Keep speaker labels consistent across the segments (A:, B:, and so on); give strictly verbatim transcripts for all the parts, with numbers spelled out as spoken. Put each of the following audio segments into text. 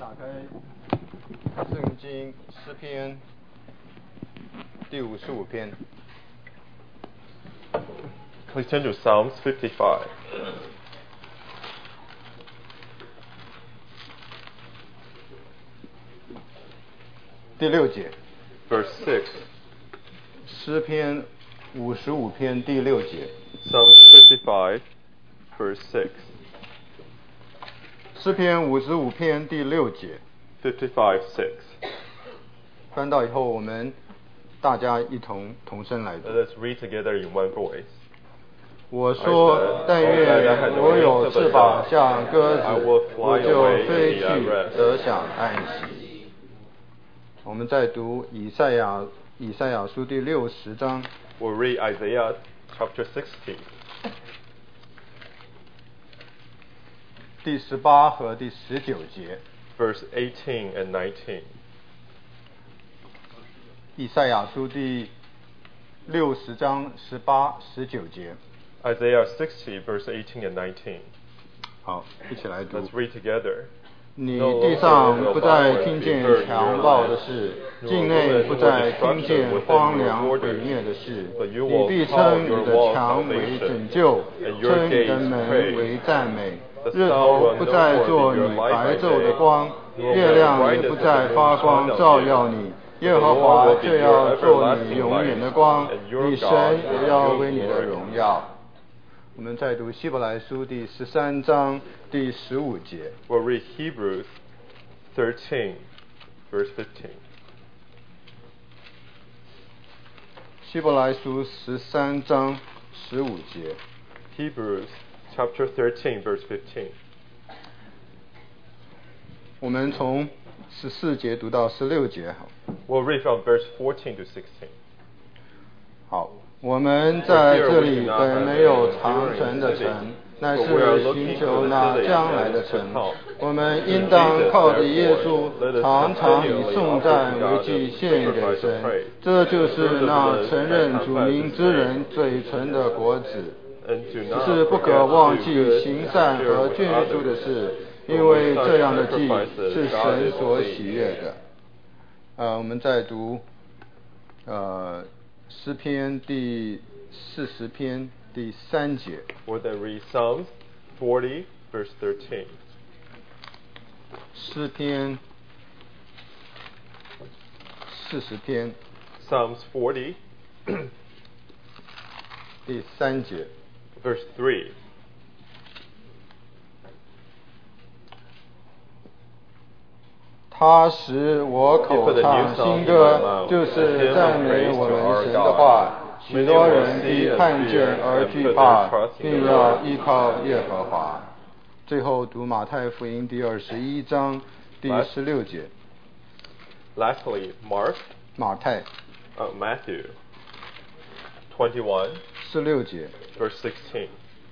A: 打开圣经诗篇第五十五篇。
B: Please turn to Psalms fifty-five.
A: 第六节
B: Verse six.
A: 诗篇五十五篇第六节。
B: Psalms fifty-five, verse six.
A: 诗篇五十五篇第六节。
B: fifty-five, six.
A: 翻到以后，我们大家一同同声来读。
B: Let's read together in one voice.
A: 我说，但愿我有翅膀像鸽子，我就飞去得享安息。我们再读以赛亚以赛亚书第六十章。
B: We'll read Isaiah chapter sixty.
A: 第十八和第十九节。
B: Verse eighteen and nineteen.
A: 以赛亚书第六十章十八、十九节。
B: Isaiah sixty, verse eighteen and nineteen.
A: 好，一起来读。
B: Let's read together.
A: 你地上不再听见强暴的事，境内不再听见荒凉毁灭的事。你必称你的墙为拯救，称你的门为赞美。日头不再做你白昼的光，月亮也不再发光照耀你。耶和华就要做你永远的光，你神也要为你的荣耀。我们再读希伯来书第十三章第十五节。
B: We'll read Hebrews thirteen, verse fifteen.
A: 希伯来书十三章十五节。
B: Hebrews chapter thirteen, verse fifteen.
A: 我们从十四节读到十六节。
B: We'll read from verse fourteen to sixteen.
A: 好，我们在这里本没有长存的城，乃是寻求那将来的城。我们应当靠着耶稣，常常以颂赞为祭献给神。这就是那承认主名之人嘴唇的果子。只是不可忘记行善和眷属的事，因为这样的祭是神所喜悦的。呃，我们再读呃诗篇第四十篇第三节。
B: We'll then read Psalms forty, verse thirteen.
A: 诗篇四十篇
B: Psalms forty,
A: 第三节。
B: verse three.
A: 他使我口唱新歌，就是赞美我们神的话。许多人必看见而惧怕，并要依靠耶和华。最后读马太福音第二十一章第十六节。
B: Lastly, Mark,
A: 马太
B: uh, Matthew twenty-one,
A: 十六节。
B: verse sixteen.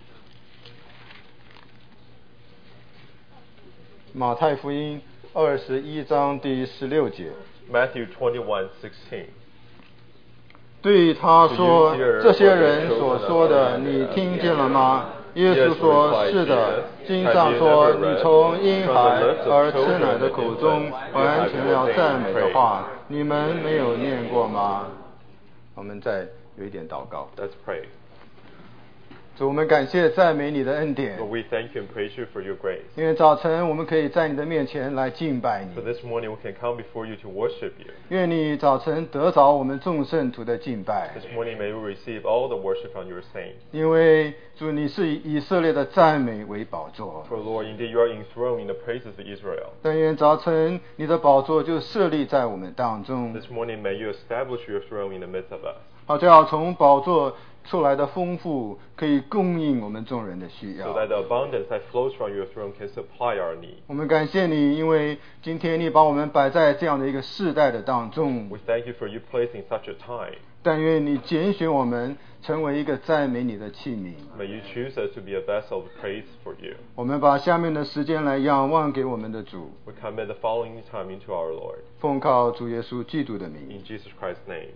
A: 马太福音二十一章第十六节。
B: Matthew twenty-one, sixteen.
A: 对他说：“这些人所说的，你听见了吗？”耶稣说：“是的。经上说，你从婴孩而吃奶的口中完成了赞美的话，你们没有念过吗？”我们再有一点祷告。
B: Let's pray.
A: 主，我们感谢赞美你的恩典，
B: Lord, we thank you and praise you for your grace.
A: 因为早晨我们可以在你的面前来敬拜
B: So
A: 你。
B: this morning we can come before you to worship you.
A: 愿你早晨得着我们众圣徒的敬拜，
B: This morning may we receive all the worship from your saints.
A: 因为主你是以以色列的赞美为宝座。
B: For Lord, indeed you are enthroned in the praises of Israel.
A: 但愿早晨你的宝座就设立在我们当中，
B: This morning may you establish your throne in the midst of us.
A: 好叫从宝座出来的丰富可以供应我们众人的需
B: So
A: 要。
B: that the abundance that flows from your throne can supply our need.
A: 我们感谢你，因为今天你把我们摆在这样的一个世代的当中。
B: We thank you for you placing such a time.
A: 但愿你拣选我们成为一个赞美你的器皿。
B: May you choose us to be a vessel of praise for you.
A: 我们把下面的时间来仰望给我们的主，
B: We commit the following time into our Lord.
A: 奉靠主耶稣基督的名。
B: In Jesus Christ's name.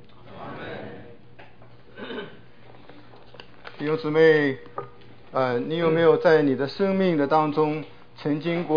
A: 弟兄姊妹，呃，你有没有在你的生命的当中曾经过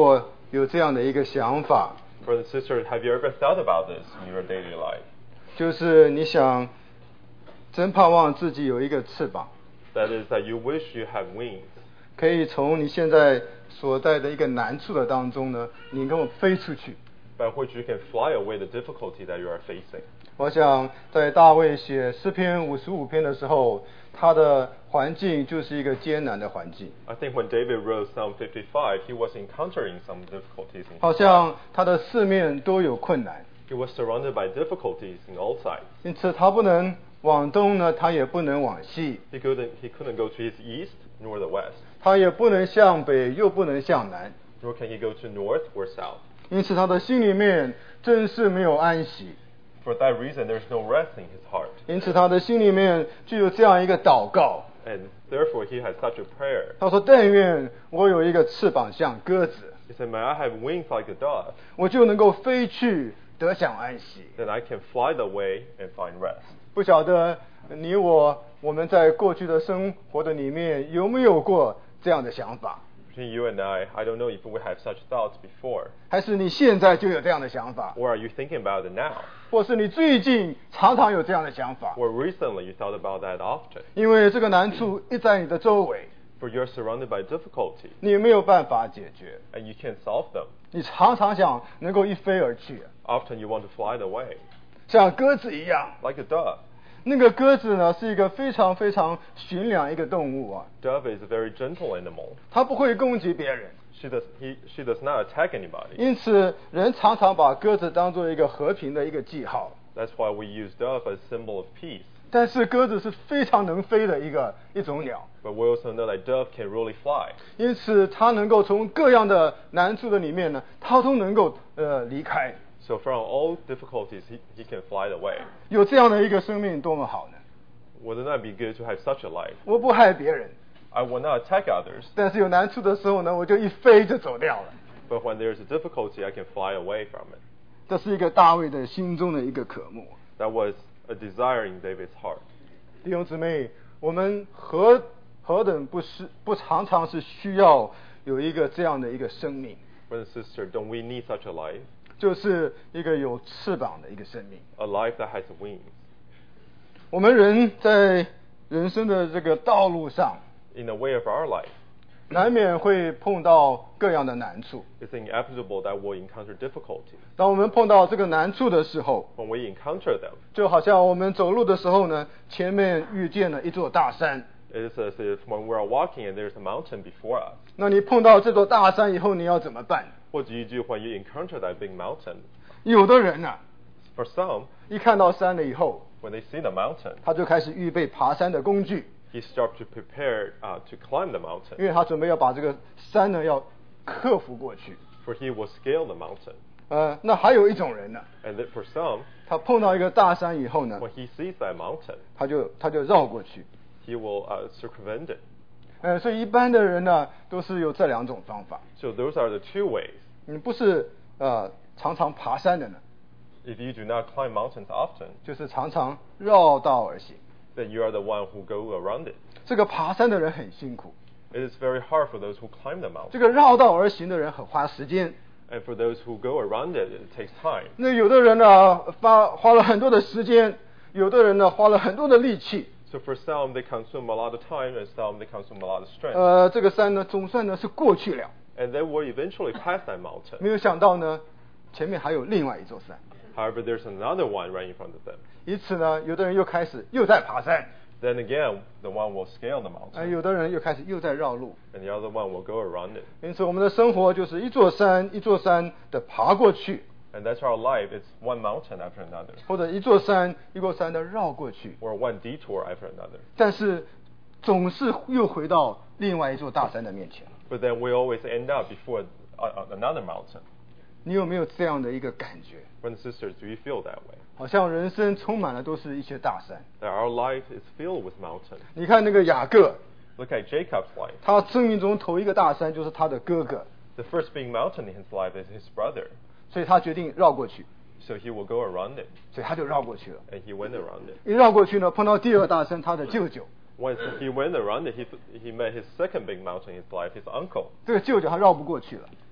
A: 有这样的一个想法？
B: Brother and sister, have you ever thought about this in your daily life?
A: 就是你想，真盼望自己有一个翅膀，
B: That is that you wish you had wings.
A: 可以从你现在所在的一个难处的当中呢，你能够飞出去。
B: By which you can fly away the difficulty that you are facing.
A: 我想在大卫写诗篇五十五篇的时候，他的环境就是一个艰难的环境，
B: I think when David wrote Psalm fifty-five, he was encountering some difficulties in
A: 好
B: his life.
A: 像他的四面都有困难，
B: He was surrounded by difficulties in all sides.
A: 因此他不能往东呢，他也不能往西，
B: He couldn't, he couldn't go to his east nor the west,
A: 他也不能向北，又不能向南，
B: nor can he go to north or south.
A: 因此他的心里面真是没有安息，
B: For that reason, there's no rest in his heart.
A: 因此他的心里面就有这样一个祷告，
B: And therefore, he had such a prayer.
A: 他说：但愿我有一个翅膀像鸽子，
B: He said, May I have wings like a dove,
A: 我就能够飞去得享安息。
B: then I can fly the way and find rest.
A: 不晓得你我我们在过去的生活的里面有没有过这样的想法？
B: Between you and I, I don't know if we have such thoughts before,
A: 还是你现在就有这样的想法，
B: or are you thinking about it now?
A: 或是你最近常常有这样的想法？
B: Or recently you thought about that often?
A: 因为这个难处一在你的周围，
B: For you're surrounded by difficulty,
A: 你没有办法解决，
B: and you can't solve them.
A: 你常常想能够一飞而去，
B: Often you want to fly away,
A: 像鸽子一样。
B: like a dove.
A: 那个鸽子呢，是一个非常非常驯良一个动物啊，
B: Dove is a very gentle animal.
A: 它不会攻击别人，
B: She does, he, she does not attack anybody.
A: 因此人常常把鸽子当做一个和平的一个记号。
B: That's why we use dove as a symbol of peace.
A: 但是鸽子是非常能飞的一个一种鸟，
B: But we also know that dove can really fly.
A: 因此它能够从各样的难处的里面呢，它都能够呃离开。
B: So from all difficulties, he, he can fly away.
A: 有这样的一个生命多么好呢？
B: Wouldn't that be good to have such a life?
A: 我不害别人，
B: I will not attack others,
A: 但是有难处的时候呢，我就一飞就走掉了。
B: but when there's a difficulty, I can fly away from it.
A: 这是一个大卫的心中的一个渴慕。
B: That was a desire in David's heart.
A: 弟兄姊妹，我们何何等不是不常常是需要有一个这样的一个生命，
B: Brother and sister, don't we need such a life?
A: 就是一个有翅膀的一个生命。
B: A life that has wings.
A: 我们人在人生的这个道路上，
B: In the way of our life,
A: 难免会碰到各样的难处。
B: it's inevitable that we'll encounter difficulties.
A: 当我们碰到这个难处的时候，
B: When we encounter them,
A: 就好像我们走路的时候呢，前面遇见了一座大山。
B: it's as if when we're walking and there's a mountain before us.
A: 那你碰到这座大山以后，你要怎么办？
B: What do you do when you encounter that big mountain?
A: 有的人呢、啊，
B: For some,
A: 一看到山了以后，
B: when they see the mountain,
A: 他就开始预备爬山的工具，
B: he starts to prepare uh, to climb the
A: 因
B: mountain.
A: 为他准备要把这个山呢要克服过去。
B: For he will scale the mountain.
A: 呃，那还有一种人呢，
B: And that for some,
A: 他碰到一个大山以后呢，
B: when he sees that mountain,
A: 他就他就绕过去。
B: he will uh, circumvent it.
A: 呃，所以一般的人呢，都是有这两种方法。
B: So those are the two ways.
A: 你不是呃常常爬山的呢，
B: If you do not climb mountains often,
A: 就是常常绕道而行。
B: then you are the one who go around it.
A: 这个爬山的人很辛苦，
B: It is very hard for those who climb the
A: 这
B: mountain.
A: 个绕道而行的人很花时间。
B: And for those who go around it, it takes time.
A: 那有的人呢，花花了很多的时间，有的人呢花了很多的力气。
B: So for some, they consume a lot of time, and some, they consume a lot of strength.
A: 呃，这个山呢，总算呢是过去了，
B: And they will eventually pass that mountain.
A: 没有想到呢，前面还有另外一座山。
B: However, there's another one right in front of them.
A: 因此呢，有的人又开始又在爬山，
B: Then again, the one will scale the
A: 呃，
B: mountain,
A: 有的人又开始又在绕路。
B: and the other one will go around it.
A: 因此，我们的生活就是一座山一座山的爬过去，
B: And that's our life. It's one mountain after another,
A: 或者一座山一座山的绕过去，
B: or one detour after another.
A: 但是总是又回到另外一座大山的面前。
B: But then we always end up before uh, another mountain.
A: 你有没有这样的一个感觉？
B: Brothers and sisters, do you feel that way?
A: 好像人生充满了都是一些大山。
B: That our life is filled with mountains.
A: 你看那个雅各，
B: Look at Jacob's life.
A: 他生命中头一个大山就是他的哥哥，
B: The first big mountain in his life is his brother.
A: 所以他决定绕过去，
B: So he will go around it.
A: 所以他就绕过去了。
B: And he went around it.
A: 一绕过去呢，碰到第二大山，他的舅舅，
B: Once he went around it, he, he met his second big mountain in his life, his uncle.
A: 这个舅舅他绕不过去了，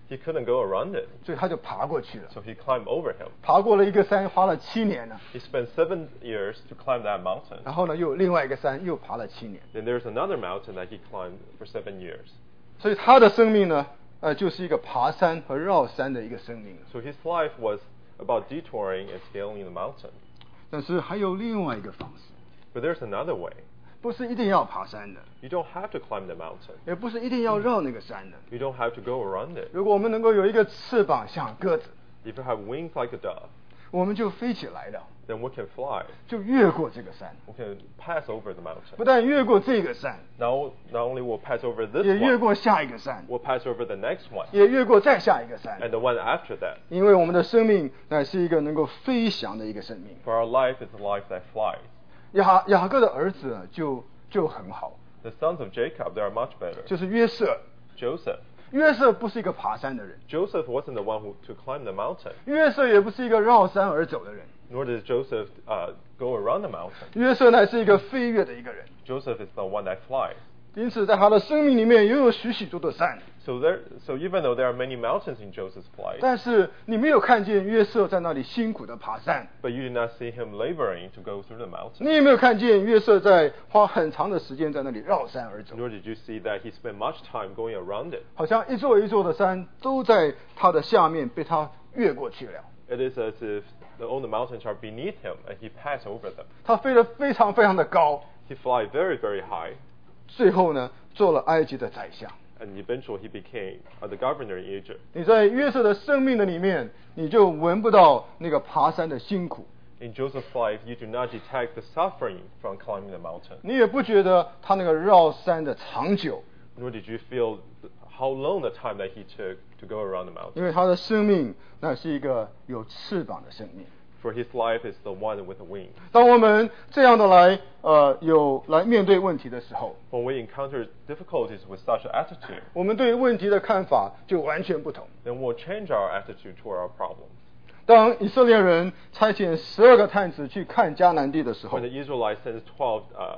B: He couldn't go around it.
A: 所以他就爬过去了。
B: So he climbed over him.
A: 爬过了一个山，花了七年呢。
B: He spent seven years to climb that mountain.
A: 然后呢，又有另外一个山，又爬了七年。
B: Then there's another mountain that he climbed for seven years.
A: 所以他的生命呢，呃，就是一个爬山和绕山的一个生命。
B: So his life was about detouring and scaling the mountain.
A: 但是还有另外一个方式。
B: But there's another way.
A: 不是一定要爬山的。
B: You don't have to climb the mountain.
A: 也不是一定要绕那个山的。
B: You don't have to go around it.
A: 如果我们能够有一个翅膀像鸽子，
B: If you have wings like a dove,
A: 我们就飞起来了。
B: then we can fly.
A: 就越过这个山。
B: We can pass over the mountain.
A: 不但越过这个山，
B: Now, not only will pass over this
A: 也越
B: one,
A: 过下一个山，
B: we'll pass over the next one,
A: 也越过再下一个山。
B: and the one after that.
A: 因为我们的生命乃是一个能够飞翔的一个生命。
B: For our life is a life that flies.
A: 雅雅各的儿子就就很好，
B: The sons of Jacob, they are much better.
A: 就是约瑟。
B: Joseph.
A: 约瑟不是一个爬山的人，
B: Joseph wasn't the one who to climb the mountain,
A: 约瑟也不是一个绕山而走的人，
B: nor did Joseph uh, go around the mountain.
A: 约瑟乃是一个飞跃的一个人。
B: Joseph is the one that flies.
A: 因此，在他的生命里面也有许许多多的山，
B: So there, so even though there are many mountains in Joseph's life,
A: 但是你没有看见约瑟在那里辛苦的爬山，
B: but you did not see him laboring to go through the mountain.
A: 你也没有看见约瑟在花很长的时间在那里绕山而走，
B: Nor did you see that he spent much time going around it.
A: 好像一座一座的山都在他的下面被他越过去了。
B: It is as if the, all the mountains are beneath him and he passed over them.
A: 他飞得非常非常的高，
B: He fly very, very high,
A: 最后呢，做了埃及的宰相。
B: and eventually he became uh, the governor in Egypt.
A: 你在约瑟的生命的里面，你就闻不到那个爬山的辛苦，
B: In Joseph's life, you do not detect the suffering from climbing the mountain,
A: 你也不觉得他那个绕山的长久，
B: nor did you feel how long the time that he took to go around the
A: 因
B: mountain.
A: 为他的生命那是一个有翅膀的生命。
B: For his life is the one with the wings.
A: 当我们这样的来呃有来面对问题的时候，
B: When we encounter difficulties with such an attitude,
A: 我们对问题的看法就完全不同。
B: then we'll change our attitude toward our problems.
A: 当以色列人差遣十二个探子去看迦南地的时候
B: When，the Israelites sent twelve uh,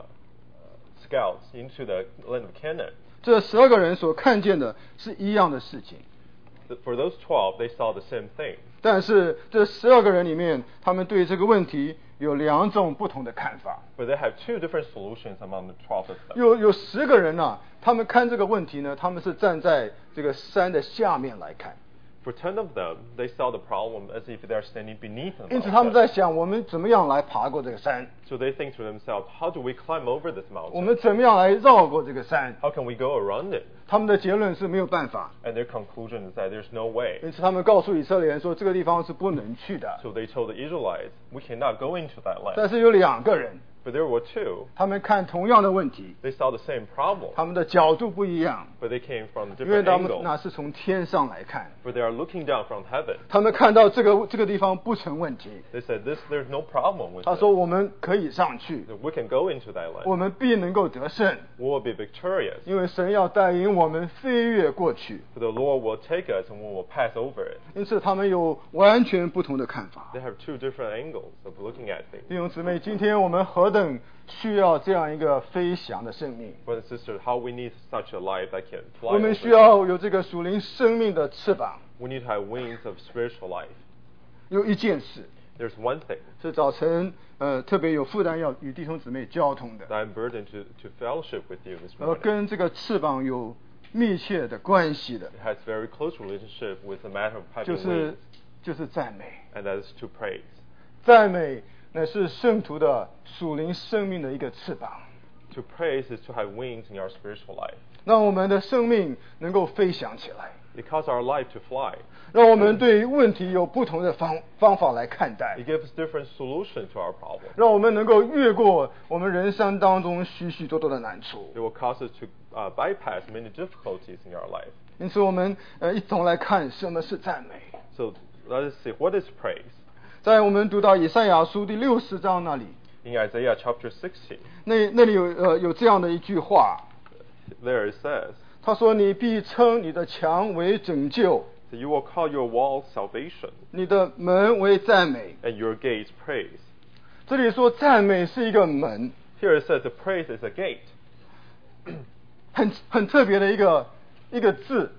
B: scouts into the land of Canaan,
A: 这十二个人所看见的是一样的事情，
B: th- for those twelve, they saw the same thing.
A: 但是这十二个人里面，他们对这个问题有两种不同的看法。
B: But they have two different solutions among the twelve of them.
A: 有有十个人呐、他们看这个问题呢，他们是站在这个山的下面来看，
B: For ten of them, they saw the problem as if they're standing beneath the
A: 因此他们
B: mountain.
A: 在想，我们怎么样来爬过这个山？
B: So they think to themselves, how do we climb over this
A: 我
B: mountain?
A: 们怎么样来绕过这个山？
B: How can we go around it?
A: 他们的结论是没有办法，
B: And their conclusion is that there's no way.
A: 因此他们告诉以色列人说，这个地方是不能去的。
B: So they told the Israelites, we cannot go into that
A: 但
B: land.
A: 是有两个人，
B: But there were two.
A: 他们看同样的问题，
B: They saw the same problem,
A: 他们的角度不一样，
B: but they came from
A: 因为
B: different
A: 他们
B: angles.
A: 那是从天上来看，
B: But they are looking down from heaven.
A: 他们看到这个这个地方不成问题。
B: They said, "This, there's no problem with
A: 他
B: it.
A: 说我们可以上去，
B: We can go into that
A: 我
B: land.
A: 们必能够得胜，
B: We will be victorious.
A: 因为神要带领我们飞跃过去。
B: For the Lord will take us and we will pass over it."
A: 因此他们有完全不同的看法。
B: They have two different angles of looking at things.
A: 弟兄姊妹，今天我们何等需要这样一个飞翔的生命！
B: Brothers and sisters, how we need such a life that can fly
A: 我们
B: over
A: 需要有这个属灵生命的翅膀。
B: We need to have wings of spiritual life.
A: 有一件事
B: There's one thing
A: 是早晨呃特别有负担要与弟兄姊妹交通的，
B: that I'm burdened to, to fellowship with you this
A: 呃，
B: morning.
A: 跟这个翅膀有密切的关系的，
B: It has very close relationship with the matter of having
A: 就是
B: wings,
A: 就是赞美。
B: and that is to praise.
A: 赞美乃是圣徒的属灵生命的一个翅膀，
B: To praise is to have wings in our spiritual life.
A: 让我们的生命能够飞翔起来，
B: It causes our life to fly.
A: 让我们对于问题有不同的方方法来看待
B: It，gives different solution to our problem.
A: 让我们能够越过我们人生当中许许多多的难处
B: It。will cause us to uh, bypass many difficulties in our life.
A: 因此，我们呃一同来看什么是赞美。
B: So let us see, what is praise?
A: 在我们读到以赛亚书第六十章那里，
B: In Isaiah chapter sixty,
A: 那那里有呃有这样的一句话，
B: there it says
A: 他说：“你必称你的墙为拯救，
B: that you will call your walls salvation
A: 你的门为赞美。
B: and your gates praise." ”
A: 这里说赞美是一个门，
B: Here it says the praise is a gate.
A: 很很特别的一个一个字，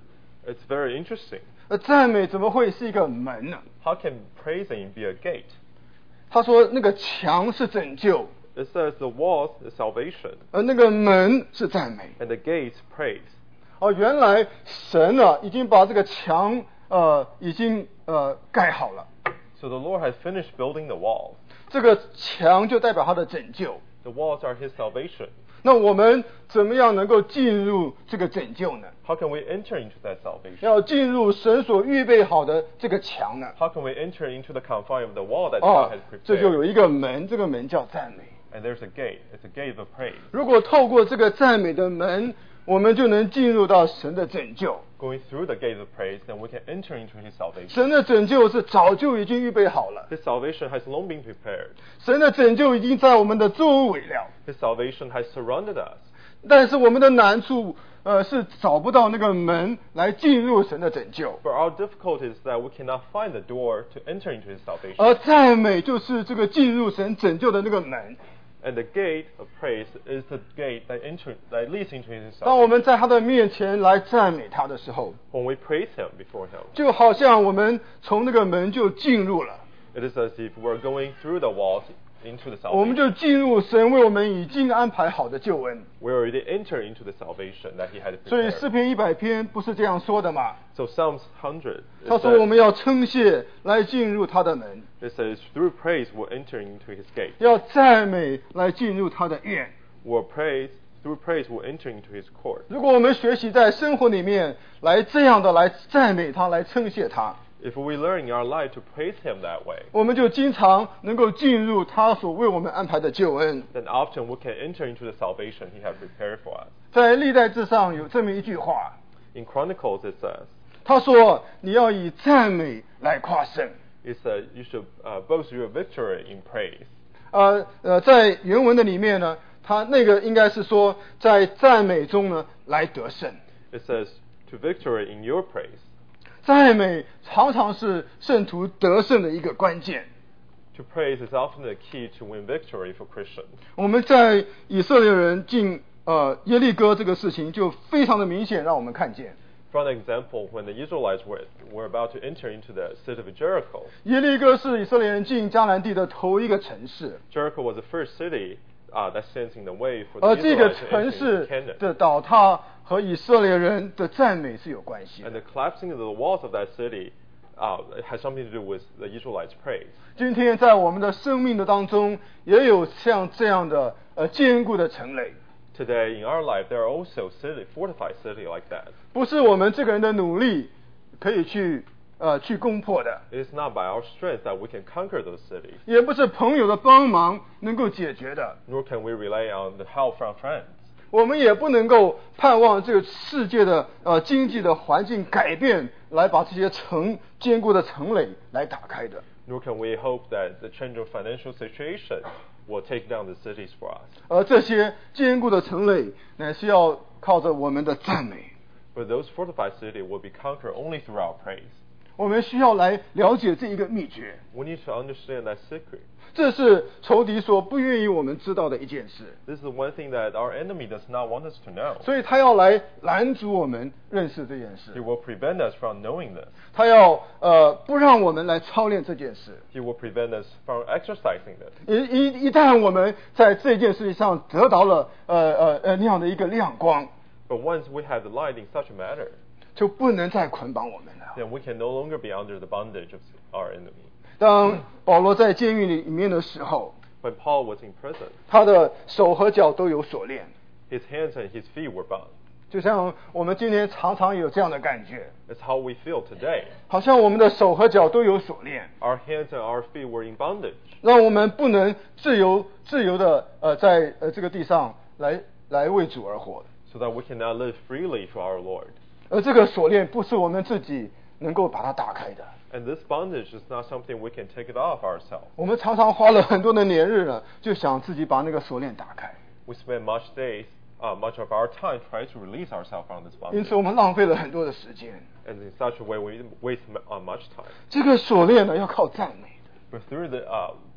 B: It's very interesting.
A: 呃，赞美怎么会是一个门呢？
B: How can praising be a gate?
A: 他说那个墙是拯救，
B: It says the walls is salvation,
A: 而那个门是赞美。
B: and the gates praise.
A: 哦，原来神啊已经把这个墙呃已经呃盖好了，
B: So the Lord has finished building the walls.
A: 这个墙就代表他的拯救。
B: The walls are His salvation.
A: 那我们怎么样能够进入这个拯救呢？
B: How can we enter into that salvation?
A: 要进入神所预备好的这个墙呢？
B: How can we enter into the confine of the wall that
A: 哦
B: God has，
A: 这就
B: prepared?
A: 有一个门，这个门叫赞美。
B: And there's a gate. It's a gate of praise.
A: 如果透过这个赞美的门，我们就能进入到神的拯救。
B: Going through the gate of praise, then we can enter into His salvation.
A: 神的拯救是早就已经预备好了，
B: His salvation has long been prepared.
A: 神的拯救已经在我们的周围了。
B: His salvation has surrounded us.
A: 但是我们的难处，呃，是找不到那个门来进入神的拯救。
B: But our difficulty is that we cannot find the door to enter into His salvation.
A: 而赞美就是这个进入神拯救的那个门。
B: And the gate of praise is the gate that enter that leads into His
A: 当我
B: salvation.
A: 们在他的面前来赞美他的时候，
B: When we praise Him before Him,
A: 就好像我们从那个门就进入了，
B: it is as if we're going through the walls into the
A: 我们
B: salvation.
A: 就进入神为我们已经安排好的救恩。
B: We already enter into the salvation that He had
A: 所以
B: prepared.
A: 诗篇一百篇不是这样说的嘛？
B: So Psalms one hundred,
A: 他
B: it
A: 说我
B: says,
A: 们要称谢来进入他的门，
B: it says, through praise we're entering into His gate.
A: 要赞美来进入他的院。
B: We're praise, through praise we're entering into His court.
A: 如果我们学习在生活里面来这样的来赞美他，来称谢他，
B: If we learn in our life to praise Him that way,
A: 我们就经常能够进入他所为我们安排的救恩。
B: then often we can enter into the salvation He has prepared for us.
A: 在历代志上有这么一句话，
B: In Chronicles it says,
A: 他说：“你要以赞美来夸胜。
B: it says you should uh, boast your victory in praise. ”
A: 呃呃，在原文的里面呢，他那个应该是说在赞美中呢来得胜。
B: It says to victory in your praise.
A: 赞美常常是圣徒得胜的一个关键。
B: To praise is often the key to win victory for Christians.
A: 我们在以色列人进呃耶利哥这个事情就非常的明显，让我们看见
B: For an example, when the Israelites were, were about to enter into the city of Jericho,
A: 耶利哥是以色列人进迦南地的头一个城市，
B: Jericho was the first city uh, that stands in the way for the
A: 而这个
B: Israelites to
A: 城
B: enter
A: 市
B: into Canaan.
A: 的倒塌和以色列人的赞美是有关系
B: And
A: 的。
B: the collapsing of the walls of that city uh, it has something to do with the Israelites' praise.
A: 今天在我们的生命的当中，也有像这样的呃坚固的城垒，
B: Today, in our life, there are also city, fortified city like that.
A: 不是我们这个人的努力可以去呃去攻破的，
B: It is not by our strength that we can conquer those cities,
A: 也不是朋友的帮忙能够解决的。
B: nor can we rely on the help from friends.
A: 我们也不能够盼望这个世界的呃经济的环境改变，来把这些城坚固的城垒来打开的。
B: Nor can we hope that the change of financial situation will take down the cities for us.
A: 而这些坚固的城垒，乃是要靠着我们的赞美。
B: But those fortified cities will be conquered only through our praise.
A: 我们需要来了解这一个秘诀，
B: We need to understand that secret.
A: 这是仇敌所不愿意我们知道的一件事，
B: This is one thing that our enemy does not want us to know.
A: 所以他要来拦阻我们认识这件
B: He
A: 事，
B: will prevent us from knowing this.
A: 他要呃不让我们来操练这件事。
B: He will prevent us from exercising this.
A: 一一一旦我们在这件事情上得到了呃呃呃那样的一个亮光，
B: But once we have the light in such a matter,
A: 就不能再捆绑我们了。
B: then we can no longer be under the bondage of our enemy.
A: 当保罗在监狱里面的时候，
B: When Paul was in prison,
A: 他的手和脚都有锁链，
B: his hands and his feet were bound.
A: 就像我们今天常常有这样的感觉，
B: It's how we feel today.
A: 好像我们的手和脚都有锁链，
B: Our hands and our feet were in bondage,
A: 让我们不能自由自由的呃在呃这个地上来来为主而活。
B: so that we cannot live freely for our Lord.
A: 而这个锁链不是我们自己能够把它打开的。
B: And this bondage is not something we can take it off ourselves.
A: 我们常常花了很多的年日呢，就想自己把那个锁链打开，
B: We spend much days, uh, much of our time trying to release ourselves from this
A: 因
B: bondage.
A: 此我们浪费了很多的时间。
B: And in such a way, we waste m- uh, much time.
A: 这个锁链呢，要靠赞美的。
B: But through the uh,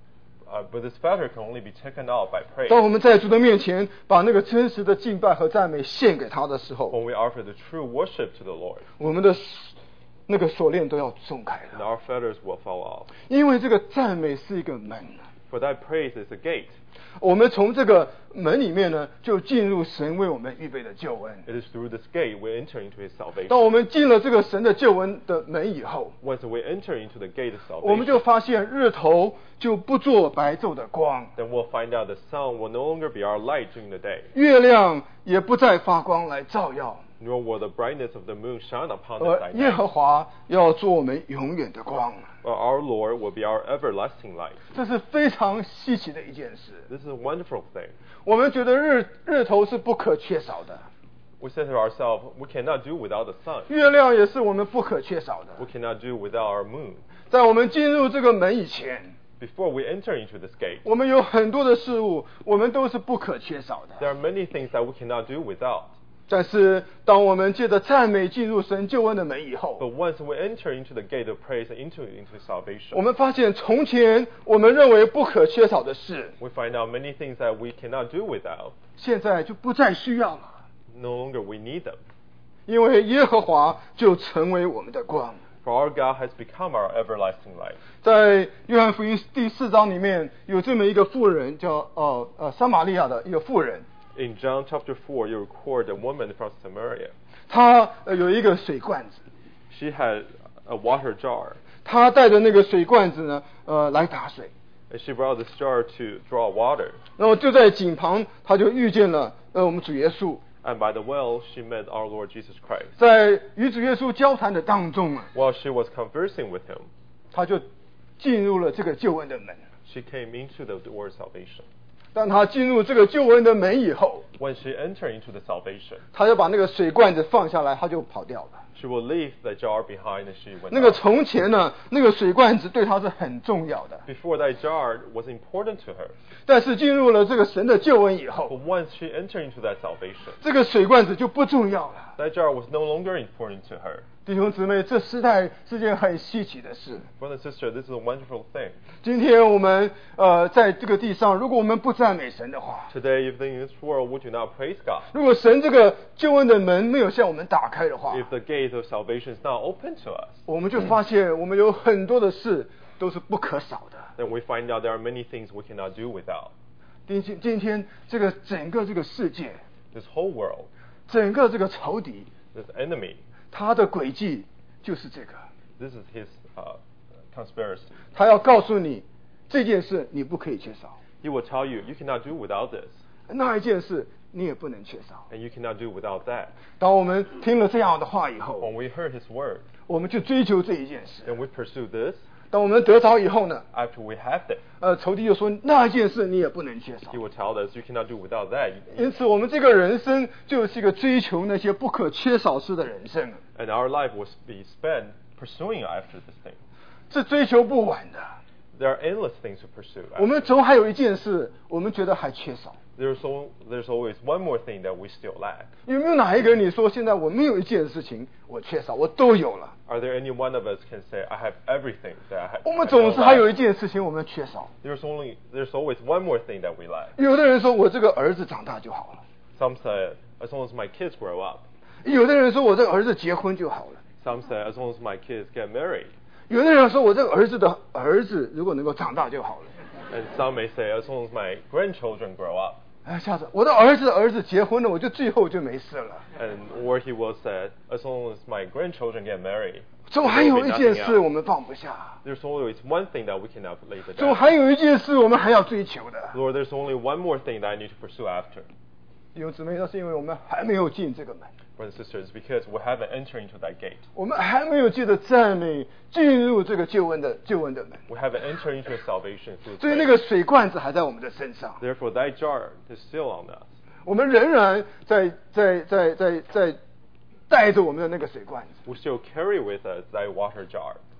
B: Uh, but this fetter can only be taken out by praise.
A: 当我们在主的面前把那个真实的敬拜和赞美献给他的时候，
B: When we offer the true worship to the Lord,
A: 我们的那个锁链都要松开
B: and
A: 了，
B: our fetters will fall off.
A: 因为这个赞美是一个门。
B: For that praise is a gate.
A: 我们从这个门里面呢，就进入神为我们预备的救恩。
B: It is through this gate we enter into His
A: 当
B: salvation.
A: 我们进了这个神的救恩的门以后，
B: Once we enter into the gate of
A: 我们就
B: salvation,
A: 发现日头就不做白昼的光，
B: then we'll find out the sun will no longer be our light during the day,
A: 月亮也不再发光来照耀，
B: nor will the brightness of the moon shine upon us
A: 而
B: at
A: 耶和
B: night.
A: 华要做我们永远的光。
B: But our Lord will be our everlasting light.
A: 这是非常稀奇的一件事。
B: This is a wonderful thing.
A: 我们觉得日日头是不可缺少的，
B: We say to ourselves, we cannot do without the sun.
A: 月亮也是我们不可缺少的。
B: We cannot do without our moon.
A: 在我们进入这个门以前，
B: Before we enter into this gate,
A: 我们有很多的事物，我们都是不可缺少的。
B: there are many things that we cannot do without.
A: 但是，当我们借着赞美进入神救恩的门以后，
B: But once we enter into the gate of praise and into, into
A: 我
B: salvation,
A: 们发现从前我们认为不可缺少的事，
B: we find out many things that we cannot do without.
A: 现在就不再需要了，
B: No longer we need them.
A: 因为耶和华就成为我们的光。
B: For our God has become our everlasting light.
A: 在约翰福音第四章里面有这么一个妇人，叫呃呃撒玛利亚的一个妇人，
B: In John chapter four, you record a woman from Samaria.
A: 她呃有一个水罐子，
B: She had a water jar,
A: 她带着那个水罐子呢，呃来打水，
B: and she brought this jar to draw water.
A: 然后就在井旁，她就遇见了呃我们主耶稣，
B: And by the well, she met our Lord Jesus Christ.
A: 在与主耶稣交谈的当中啊，
B: While she was conversing with him,
A: 她就进入了这个救恩的门。
B: she came into the door of salvation.
A: 当她进入这个救恩的门以后，
B: When she entered into the salvation,
A: 她就把那个水罐子放下来，她就跑掉了。
B: she will leave the jar behind and she went
A: 那个
B: out.
A: 从前呢，那个水罐子对她是很重要的，
B: Before that jar was important to her.
A: 但是进入了这个神的救恩以
B: But
A: 后，
B: once she entered into that salvation,
A: 这个水罐子就不重要了。
B: that jar was no longer important to her.
A: 弟兄姊妹，这时代是件很稀奇的事。
B: Brother and sister, this is a wonderful thing.
A: 今天我们呃在这个地上，如果我们不赞美神的话，
B: Today, if in this world we do not praise God,
A: 如果神这个救恩的门没有向我们打开的话，
B: if the gate of salvation is not open to us,
A: 我们就发现我们有很多的事都是不可少的。
B: then we find out there are many things we cannot do without.
A: 今今今天这个整个这个世界，
B: This whole world,
A: 整个这个仇敌，
B: this enemy,
A: 他的诡计就是这个，
B: this is his uh, conspiracy.
A: 他要告诉你这件事你不可以缺少，
B: He will tell you, you cannot do without this,
A: 那一件事你也不能缺少。
B: and you cannot do without that.
A: 当我们听了这样的话以后，
B: When we heard his word,
A: 我们就追求这一件事。
B: then we pursue this.
A: 当我们得着以后呢，
B: After we have it,
A: 呃，仇敌就说那一件事你也不能缺少
B: he。will tell us, you cannot do without that.
A: 因此，我们这个人生就是一个追求那些不可缺少事的人生，
B: And our life will be spent pursuing after this thing.
A: 是追求不完的。
B: There are endless things to pursue.
A: 我们总还有一件事，我们觉得还缺少。
B: There's, al- there's always one more thing that we still lack.
A: 有没有哪一个人你说现在我没有一件事情我缺少，我都有了？
B: Are there any one of us can say, I have everything that I have?
A: 我们
B: I
A: 总
B: don't
A: 是还有
B: lack.
A: 一件事情我们缺少。
B: There's only there's always one more thing that we lack.
A: 有的人说我这个儿子长大就好了，
B: Some say, as long as my kids grow up.
A: 有的人说我这个儿子结婚就好了，
B: Some say, as long as my kids get married.
A: 有的人说我这个儿子的儿子如果能够长大就好了。
B: And some may say, as long as my grandchildren grow up.
A: 哎，下次我的儿子的儿子结婚了，我就最后就没事了。
B: And or he will say, as long as my grandchildren get married.
A: 总还
B: there
A: 有
B: will
A: 一
B: be
A: 件
B: nothing
A: 事
B: else.
A: 我们放不下，
B: There's always one thing that we cannot lay the
A: 总
B: down.
A: 还有一件事我们还要追求的。
B: Lord, there's only one more thing that I need to pursue after.
A: 弟兄姊妹，那是因为我们还没有进这个门，
B: Brothers and sisters, because we haven't entered into that gate.
A: 我们还没有借着赞美进入这个救恩的救恩的门，
B: We haven't entered into salvation through
A: 所以
B: faith.
A: 那个水罐子还在我们的身上，
B: Therefore, that jar is still on us.
A: 我们仍然在在在在在带着我们的那个水罐子。
B: We still carry with us that water jar.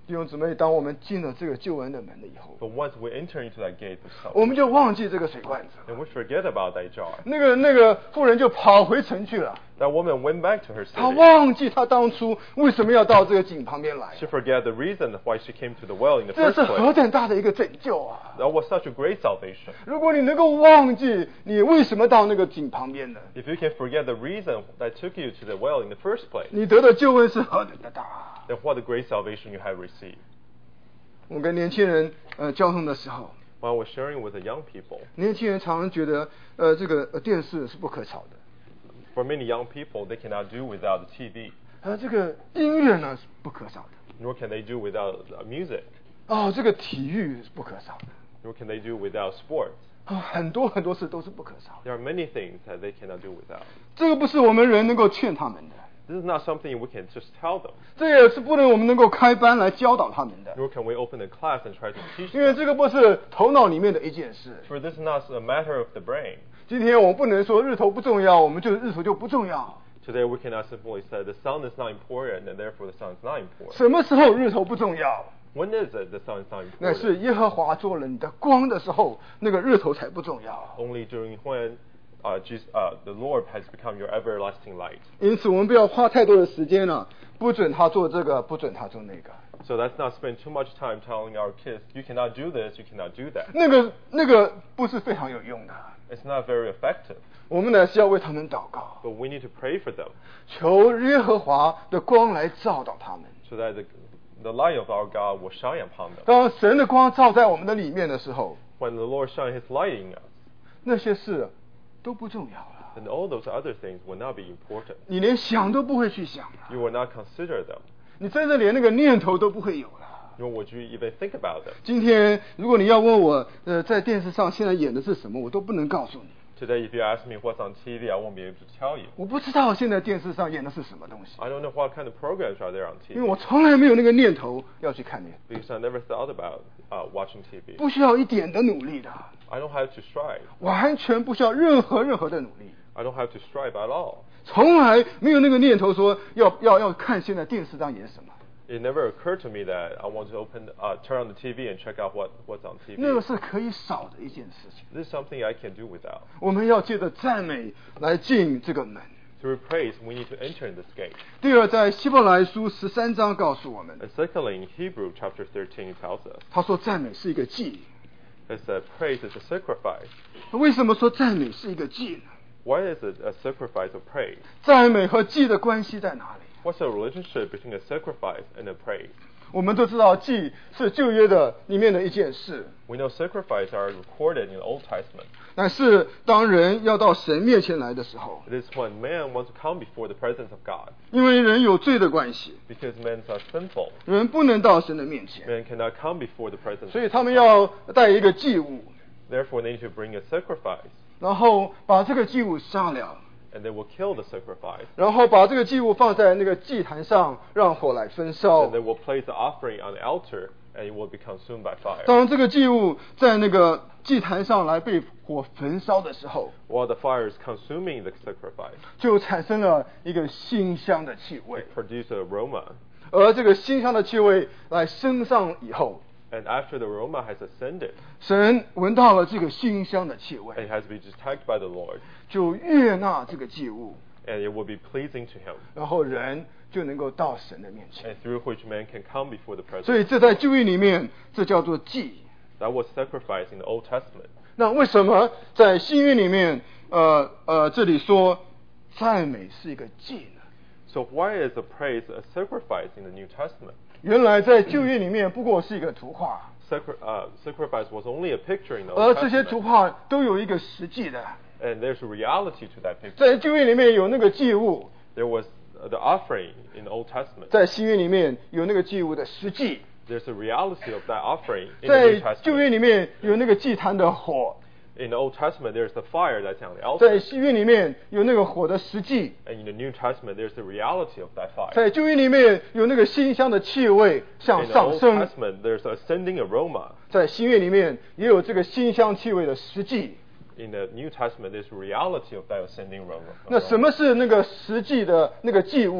A: 弟兄姊妹，当我们进了这个救恩的门了以后，
B: But once we enter into that gate of salvation,
A: 我们就忘记这个水罐子，
B: and we forget about that jar.
A: 那个那个妇人就跑回城去了。
B: That woman went back to her
A: 她
B: city.
A: 忘记她当初为什么要到这个井旁边来，
B: She forgot the reason why she came to the well in the
A: 这
B: first
A: 是何
B: place.
A: 等大的一个拯救啊！
B: That was such a great salvation.
A: 如果你能够忘记你为什么到那个井旁边的，
B: If you can forget the reason that took you to the well in the first place,
A: 你得的救恩是何等的大啊！
B: then what a great salvation you have received.
A: 我跟年轻人呃交通的时候，
B: While we're sharing with the young people,
A: 年轻人常常觉得呃这个呃电视是不可少的，
B: for many young people, they cannot do without the T V,
A: 呃这个音乐呢是不可少的，
B: nor can they do without uh, music,
A: 哦这个体育是不可少的，
B: nor can they do without sports.
A: 啊、很多很多事都是不可少的。
B: There are many things that they cannot do without.
A: 这个不是我们人能够劝他们的，
B: This is not something we can just tell them,
A: 这也是不能我们能够开班来教导他们的，
B: nor can we open a class and try to teach
A: 因为
B: them.
A: 这个不是头脑里面的一件事。
B: For this is not a matter of the brain.
A: 今天我们不能说日头不重要，我们就日头就不重要。
B: Today we cannot simply say the sun is not important and therefore the sun is not important.
A: 什么时候日头不重要？
B: When is it the sun is not
A: 那
B: important?
A: 是耶和华做了你的光的时候，那个日头才不重要。
B: Only during when uh, Jesus, uh, the Lord has become your everlasting light.
A: 因此，我们不要花太多的时间了，不准他做这个，不准他做那个。
B: So let's not spend too much time telling our kids, you cannot do this, you cannot do that.
A: 那个那个不是非常有用的。
B: It's not very effective.
A: 我们呢是要为他们祷告，
B: But we need to pray for them
A: 求耶和华的光来照到他们。
B: so that the, the light of our God will shine upon them.
A: 当神的光照在我们的里面的时候，
B: When the Lord shines His light in us,
A: 那些事都不重要了，
B: then all those other things will not be important.
A: 你连想都不会去想了，
B: You will not consider them,
A: 你真的连那个念头都不会有了。
B: nor would you even think about them.
A: 今天如果你要问我，呃，在电视上现在演的是什么，我都不能告诉你。
B: Today, if you ask me what's on T V, I won't be able to tell you.
A: 我不知道现在电视上演的是什么东西，
B: I don't know what kind of programs are there on T
A: 因为
B: V
A: 我从来没有那个念头要去看念，
B: because I never thought about uh, watching T V.
A: 不需要一点的努力的，
B: I don't have to strive.
A: 完全不需要任何任何的努力，
B: I don't have to strive at all.
A: 从来没有那个念头说要要要看现在电视上演什么，
B: It never occurred to me that I want to open, uh, turn on the T V and check out what, what's on T
A: 那个
B: V.
A: 是可以少的一件事情。
B: This is something I can do without.
A: 我们要借着赞美来进这个门。
B: Through praise, we need to enter in this gate.
A: 第二，在希伯来书十三章告诉我们，
B: And secondly, in Hebrew chapter thirteen, it tells us
A: 他说赞美是一个祭。
B: it's that praise is a sacrifice.
A: 为什么说赞美是一个祭呢？
B: Why is it a sacrifice of praise?
A: 赞美和祭的关系在哪里？
B: What's the relationship between a sacrifice and a praise?
A: 我们都知道，祭是旧约的里面的一件事，
B: We know sacrifices are recorded in the Old Testament.
A: 但是当人要到神面前来的时候，
B: It is when man wants to come before the presence of God.
A: 因为人有罪的关系，
B: Because men are sinful,
A: 人不能到神的面前，
B: men cannot come before the presence
A: 所以
B: of
A: 他们
B: God.
A: 要带一个祭物，
B: Therefore, they need to bring a sacrifice,
A: 然后把这个祭物杀了，
B: and they will kill the sacrifice.
A: 然后把这个祭物放在那个祭坛上，让火来焚烧
B: And。they will place the offering on the altar, and it will be consumed by fire.
A: 当这个祭物在那个祭坛上来被火焚烧的时候，
B: While the fire is consuming the sacrifice,
A: 就产生了一个馨香的气味
B: it，produces an aroma.
A: 而这个馨香的气味来升上以后，
B: And after the aroma has ascended,
A: 神闻到了这个馨香的气
B: it
A: 味，
B: has been detected by the Lord,
A: 就悦纳这个祭物，
B: and it will be pleasing to Him,
A: 然后人就能够到神的面前。
B: and through which man can come before the
A: 所以
B: presence.
A: 这在旧约里面，这叫做祭。
B: That was sacrifice in the Old Testament.
A: 那为什么在新约里面，呃呃，这里说赞美是一个祭呢？
B: So why is the praise a sacrifice in the New Testament?
A: 原来在旧约里面不过是一个图画，
B: Sacri- uh, sacrifice was only a picture in the
A: 而
B: Old
A: 这些图
B: Testament,
A: 画都有一个实际的。
B: and there's a reality to that picture.
A: 在旧约里面有那个祭物，
B: There was uh, the offering in the Old Testament.
A: 在新约里面有那个祭物的实际，
B: There's a reality of that offering in the New
A: 在旧约
B: Testament.
A: 里面有那个祭坛的火，
B: In the Old Testament, there's the fire that's on the
A: 在
B: altar,
A: 新约里面有那个火的实际，
B: and in the New Testament, there's the reality of that fire.
A: 在旧约里面有那个馨香的气味向
B: In the
A: 上
B: Old
A: 升，
B: Testament, there's ascending aroma.
A: 在新约里面也有这个馨香气味的实际。
B: In the New Testament, there's reality of that ascending aroma.
A: 那什么是那个实际的那个祭物呢？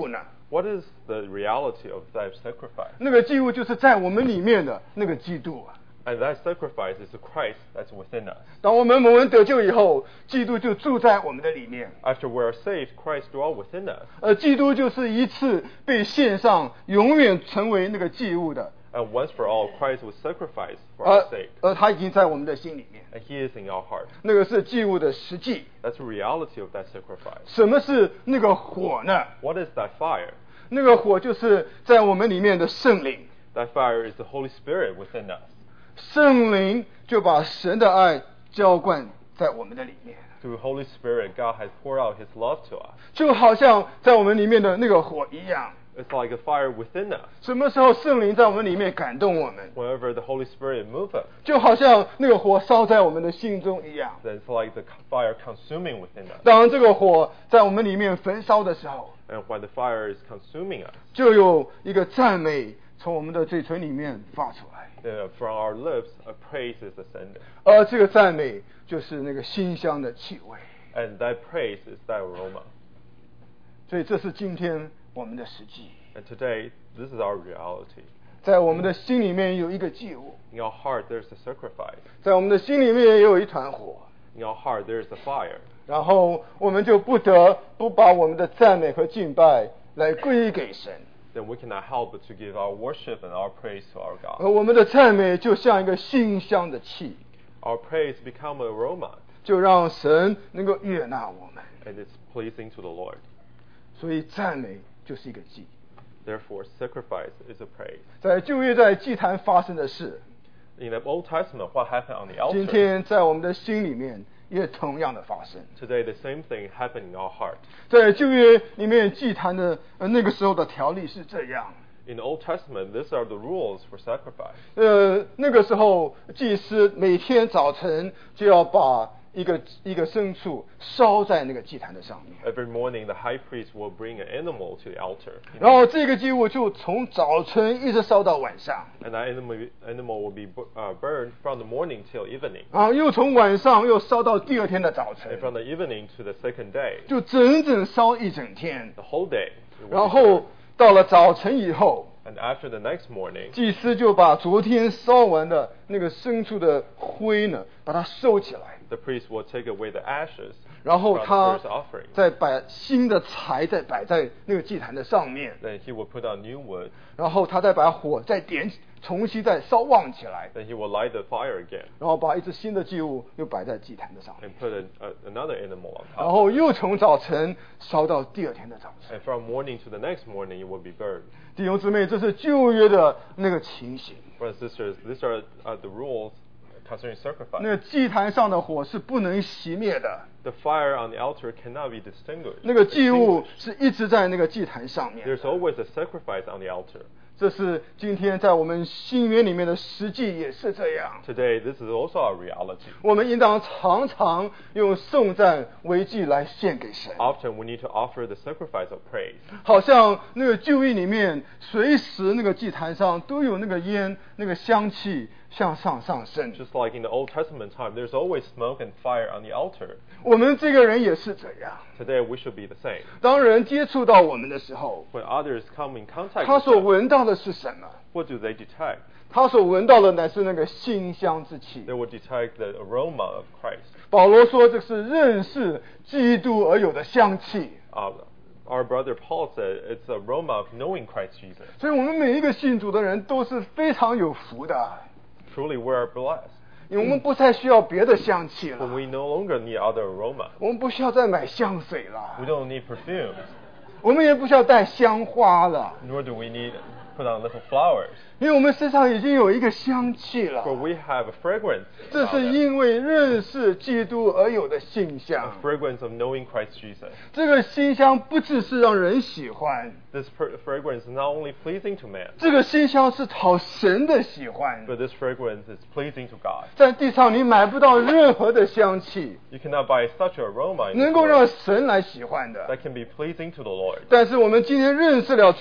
B: What is the reality of that sacrifice?
A: 那个祭物就是在我们里面的那个基督啊。
B: And that sacrifice is the Christ that's within us.
A: 当我们蒙恩得救以后，基督就住在我们的里面。
B: After we are saved, Christ dwells within us.
A: 而基督就是一次被献上，永远成为那个祭物的。
B: And once for all, Christ was sacrificed for our
A: 而
B: sake.
A: 而他已经在我们的心里面。
B: And He is in our heart.
A: 那个是祭物的实际。
B: That's the reality of that sacrifice.
A: 什么是那个火呢？
B: What is that fire?
A: 那个火就是在我们里面的圣灵。
B: That fire is the Holy Spirit within us.
A: 圣灵就把神的爱浇灌在我们的里面。
B: Through Holy Spirit, God has poured out His love to us.
A: 就好像在我们里面的那个火一样。
B: It's like a fire within us.
A: 什么时候圣灵在我们里面感动我们？
B: Whenever the Holy Spirit moves us.
A: 就好像那个火烧在我们的心中一样。
B: Then it's like the fire consuming within us.
A: 当这个火在我们里面焚烧的时候，
B: And when the fire is consuming us,
A: 就有一个赞美从我们的嘴唇里面发出来。
B: then from our lips, a praise is ascending.
A: 而这个赞美就是那个馨香的气味。
B: And that praise is that aroma.
A: 所以这是今天我们的实际。
B: And today, this is our reality.
A: 在我们的心里面有一个祭物，
B: In our heart, there's a sacrifice.
A: 在我们的心里面也有一团火。
B: In our heart, there's a fire.
A: 然后我们就不得不把我们的赞美和敬拜来归给神。
B: Then we cannot help but to give our worship and our praise to our
A: 而
B: God.
A: 我们的赞美就像一个馨香的气，
B: Our praise become an aroma,
A: 就让神能够悦纳我们。
B: and it's pleasing to the Lord.
A: 所以赞美就是一个祭。
B: Therefore, sacrifice is a praise.
A: 在旧约在祭坛发生的事，
B: In the Old Testament, what happened on the
A: 今
B: altar,
A: 天在我们的心里面也同样的发生。
B: today the same thing happened in our heart.
A: 在旧约里面祭坛的呃那个时候的条例是这样。
B: In the Old Testament, these are the rules for sacrifice.
A: 呃，那个时候祭司每天早晨就要把一个一个牲畜烧在那个祭坛的上面，
B: Every morning, the high priest will bring an animal to the altar.
A: 然后这个祭物就从早晨一直烧到晚上，
B: And that animal, animal will be bu- uh, burned from the morning till evening.
A: 然后又从晚上又烧到第二天的早
B: And
A: 晨，
B: from the evening to the second day,
A: 就整整烧一整天。
B: the whole day. it will
A: 然
B: be
A: 后
B: burned.
A: 到了早晨以后，
B: And after the next morning,
A: 祭司就把昨天烧完的那个牲畜的灰呢，把它收起来，
B: the priest will take away the ashes
A: 然后
B: from
A: 他
B: the first offering.
A: 再把新的柴再摆在那个祭坛的上面，
B: Then he will put on new wood.
A: 然后他再把火再点，重新再烧旺起来，
B: Then he will light the fire again
A: 然后把一只新的祭物又摆在祭坛的上面，
B: and put an, a, another animal on
A: 然
B: top.
A: 后又从早晨烧到第二天的早晨。
B: And from morning to the next morning, it will be burned.
A: 弟兄姊妹，这是旧约的那个情形。
B: Brothers and sisters, these are uh, the rules concerning
A: 那
B: sacrifice.
A: 个祭坛上的火是不能熄灭的，
B: The fire on the altar cannot be distinguished.
A: 那个祭物
B: extinguished.
A: 是一直在那个祭坛上面的。
B: There's always a sacrifice on the altar.
A: 这是今天在我们新约里面的实际也是这样。
B: Today, this is also our reality.
A: 我们应当常常用颂赞为祭来献给神，
B: Often we need to offer the sacrifice of praise.
A: 好像那个旧约里面随时那个祭坛上都有那个烟，那个香气向上上升。
B: Just like in the Old Testament time, there's always smoke and fire on the altar.
A: 我们这个人也是这样。
B: Today, we should be the same.
A: 当人接触到我们的时候，
B: When others come in contact
A: 他
B: with
A: 所
B: us,
A: 闻到的是什么？
B: what do they detect?
A: 他所闻到的乃是那个馨香之气
B: They。will detect the aroma of Christ.
A: 保罗说，这是认识基督而有的香气。
B: Uh, our brother Paul said it's the aroma of knowing Christ Jesus.
A: 所以我们每一个信主的人都是非常有福的，
B: Truly, we are blessed.
A: 因为我们不再需要别的香气
B: But
A: 了，
B: we no longer need other aroma.
A: 我们不需要再买香水
B: We
A: 了，
B: don't need perfumes,
A: 我们也不需要带香花了，
B: nor do we need put on little flowers.
A: 因为我们身上已经有一个香气了。
B: For we have a fragrance.
A: 这
B: about
A: 是
B: us,
A: 因为认识基督而有的馨
B: a
A: 香。
B: fragrance of knowing Christ Jesus.
A: 这个馨香不只是让人喜欢，
B: This per- fragrance is not only pleasing to man,
A: 这个馨香是讨神的喜欢。
B: but this fragrance is pleasing to God.
A: 在地上你买不到任何的香气
B: You cannot buy such an aroma in
A: 能
B: this
A: 够让
B: world
A: 神来喜欢的。
B: that can be pleasing to the Lord.
A: 但是我们今天认识了主，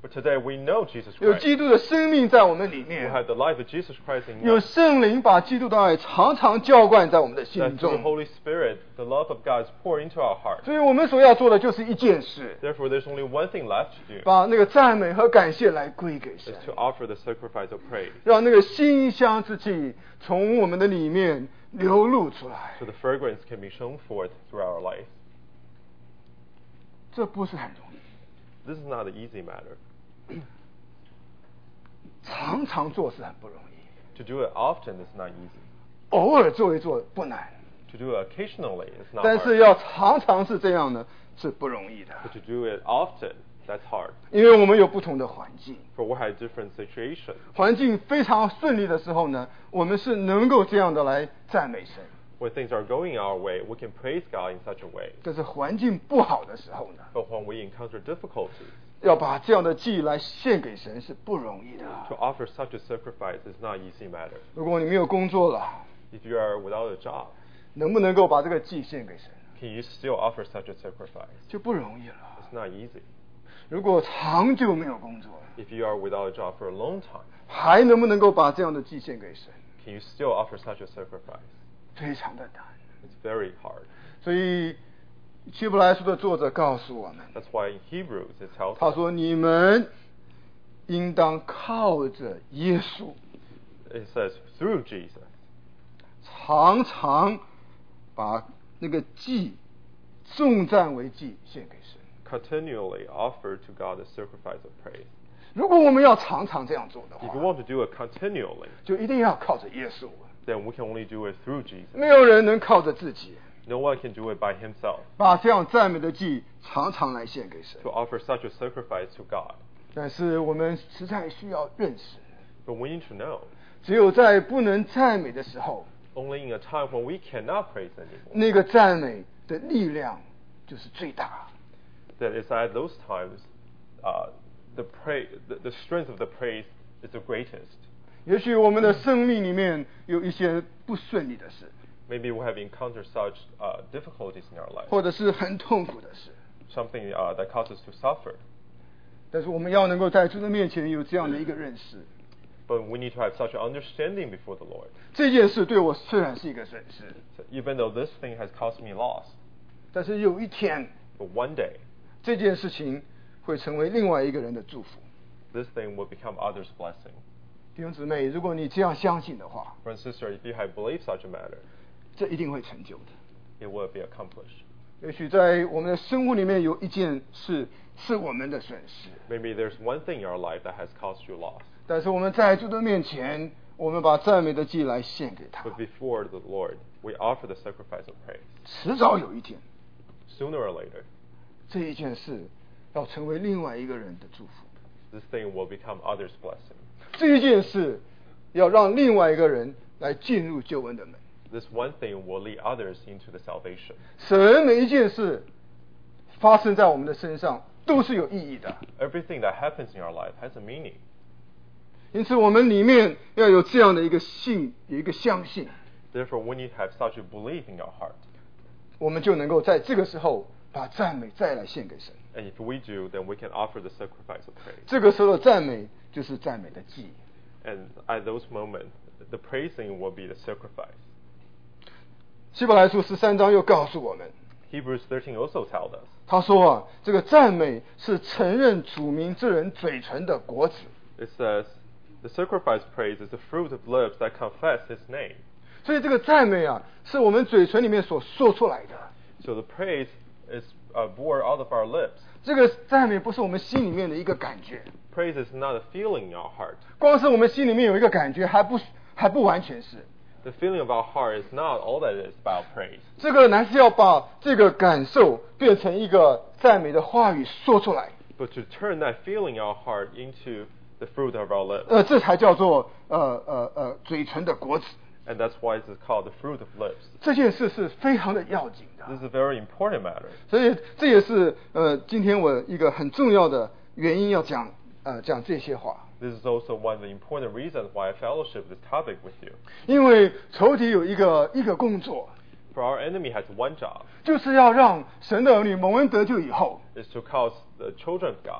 B: But today we know Jesus
A: 有
B: Christ.
A: 基督的生命在我们里
B: We
A: 面，
B: have the life of Jesus Christ in
A: 有
B: us.
A: 圣灵把基督的爱常常浇灌在我们的
B: That
A: 心
B: through the
A: 中。
B: Holy Spirit, the love of God is poured into our hearts.
A: 所以我们所要做的就是一件事，
B: Therefore, there's only one thing left to do,
A: 把那个赞美和感谢来归给神，
B: is to offer the sacrifice of praise.
A: 让那个馨香之气从我们的里面流露出来。
B: So the fragrance can be shown forth through our life.
A: 这不是很容易，
B: This is not an easy matter.
A: 常常做是很不容易，
B: To do it often is not easy.
A: 偶尔做一做不难，
B: To do it occasionally is not
A: 但是
B: hard.
A: 要常常是这样呢，是不容易的。
B: But to do it often, that's hard.
A: 因为我们有不同的环境，
B: For we have different situations.
A: 环境非常顺利的时候呢，我们是能够这样的来赞美神。
B: When things are going our way, we can praise God in such a way.
A: 但是环境不好的时候呢，
B: But when we encounter difficulties,
A: 要把这样的祭来献给神是不容易的。
B: to offer such a sacrifice is not an easy matter.
A: 如果你没有工作了，
B: If you are without a job,
A: 能不能够把这个祭献给神，
B: can you still offer such a sacrifice?
A: 就不容易了。
B: It's not easy.
A: 如果长久没有工作，
B: If you are without a job for a long time,
A: 还能不能够把这样的祭献给神，
B: can you still offer such a sacrifice?
A: 非常的难。
B: It's very hard.
A: 所以希伯来书的作者告诉我们，
B: That's why in Hebrews it tells
A: 他
B: us,
A: 说：“你们应当靠着耶稣，
B: it says, through Jesus,
A: 常常把那个祭重赞为祭献给神。
B: continually offer to God a sacrifice of praise.
A: 如果我们要常常这样做的
B: If
A: 话
B: you，want to do it continually,
A: 就一定要靠着耶稣。
B: then we can only do it through Jesus.
A: 没有人能靠着自己
B: No one can do it by himself,
A: 把这样赞美的祭常常来献给神。
B: to offer such a sacrifice to God.
A: 但是我们实在需要认识，
B: But we need to know,
A: 只有在不能赞美的时候，
B: only in a time when we cannot praise anymore,
A: 那个赞美的力量就是最大。
B: that it's at those times uh, the, pray, the, the strength of the praise is the greatest.
A: 也许我们的生命里面有一些不顺利的事，
B: Maybe we have encountered such uh, difficulties in our life,
A: 或者是很痛苦的事，
B: something uh, that causes us to suffer.
A: 但是我们要能够在主的面前有这样的一个认识，
B: But we need to have such an understanding before the Lord.
A: 这件事对我虽然是一个损失，
B: So even though this thing has caused me loss,
A: 但是有一天
B: but one day
A: 这件事情会成为另外一个人的祝福。
B: this thing will become others' blessing.
A: 弟兄姊妹，如果你这样相信的话，
B: Brother and sister, if you have believed such a matter,
A: 这一定会成就的。
B: it will be accomplished.
A: 也许在我们的生活里面有一件事是我们的损失，
B: Maybe there's one thing in our life that has caused you loss.
A: 但是我们在主的面前，我们把赞美的祭来献给他，
B: But before the Lord, we offer the sacrifice of praise.
A: 迟早有一天，
B: Sooner or later,
A: 这一件事要成为另外一个人的祝福，
B: this thing will become others' blessing.
A: 这一件事要让另外一个人来进入救恩的门。
B: This one thing will lead others into the salvation.
A: 神每一件事发生在我们的身上都是有意义的，
B: Everything that happens in our life has a meaning.
A: 因此我们里面要有这样的一个信，有一个相信，
B: Therefore, we need to have such a belief in our heart.
A: 我们就能够在这个时候把赞美再来献给神。
B: And if we do, then we can offer the sacrifice of praise.
A: 这个时候的赞美就是赞美的祭。
B: And at those moments, the praising will be the sacrifice.
A: 希伯来书十三章又告诉我们，
B: Hebrews thirteen also tells us,
A: 他说啊，这个赞美是承认主名之人嘴唇的果子。
B: it says, the sacrifice praise is the fruit of lips that confess his name.
A: 所以这个赞美啊，是我们嘴唇里面所说出来的。
B: So the praise is uh, born out of our lips.
A: 这个赞美不是我们心里面的一个感觉，
B: Praise is not a feeling in our heart.
A: 光是我们心里面有一个感觉，还不还不完全是。
B: The feeling of our heart is not all that it is about praise.
A: 这个乃是要把这个感受变成一个赞美的话语说出来，
B: But to turn that feeling in our heart into the fruit of our lips.
A: 呃，这才叫做呃呃呃嘴唇的果子。
B: And that's why it's called the fruit of lips.
A: 这件事是非常的要紧的。
B: This is a very important matter.
A: 所以这也是呃今天我一个很重要的原因要讲呃讲这些话，
B: This is also one of the important reasons why I fellowship this topic with you.
A: 因为仇敌有一个一个工作，
B: For our enemy has one job,
A: 就是要让神的儿女蒙恩得救以后，
B: is to cause the children of God,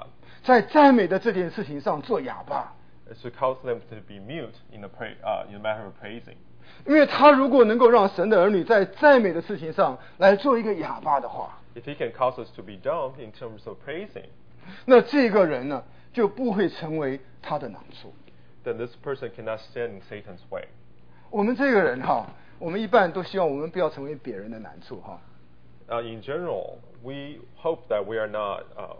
A: 在赞美的这件事情上做哑巴。
B: It's to cause them to be mute in the pray, uh, in the matter of praising.
A: 因为他如果能够让神的儿女在赞美的事情上来做一个哑巴的话，
B: If he can cause us to be dumb in terms of praising,
A: 那这个人呢就不会成为他的难处。
B: then this person cannot stand in Satan's way.
A: 我们这个人哈，我们一般都希望我们不要成为别人的难处哈。
B: Uh, in general, we hope that we are not. Uh,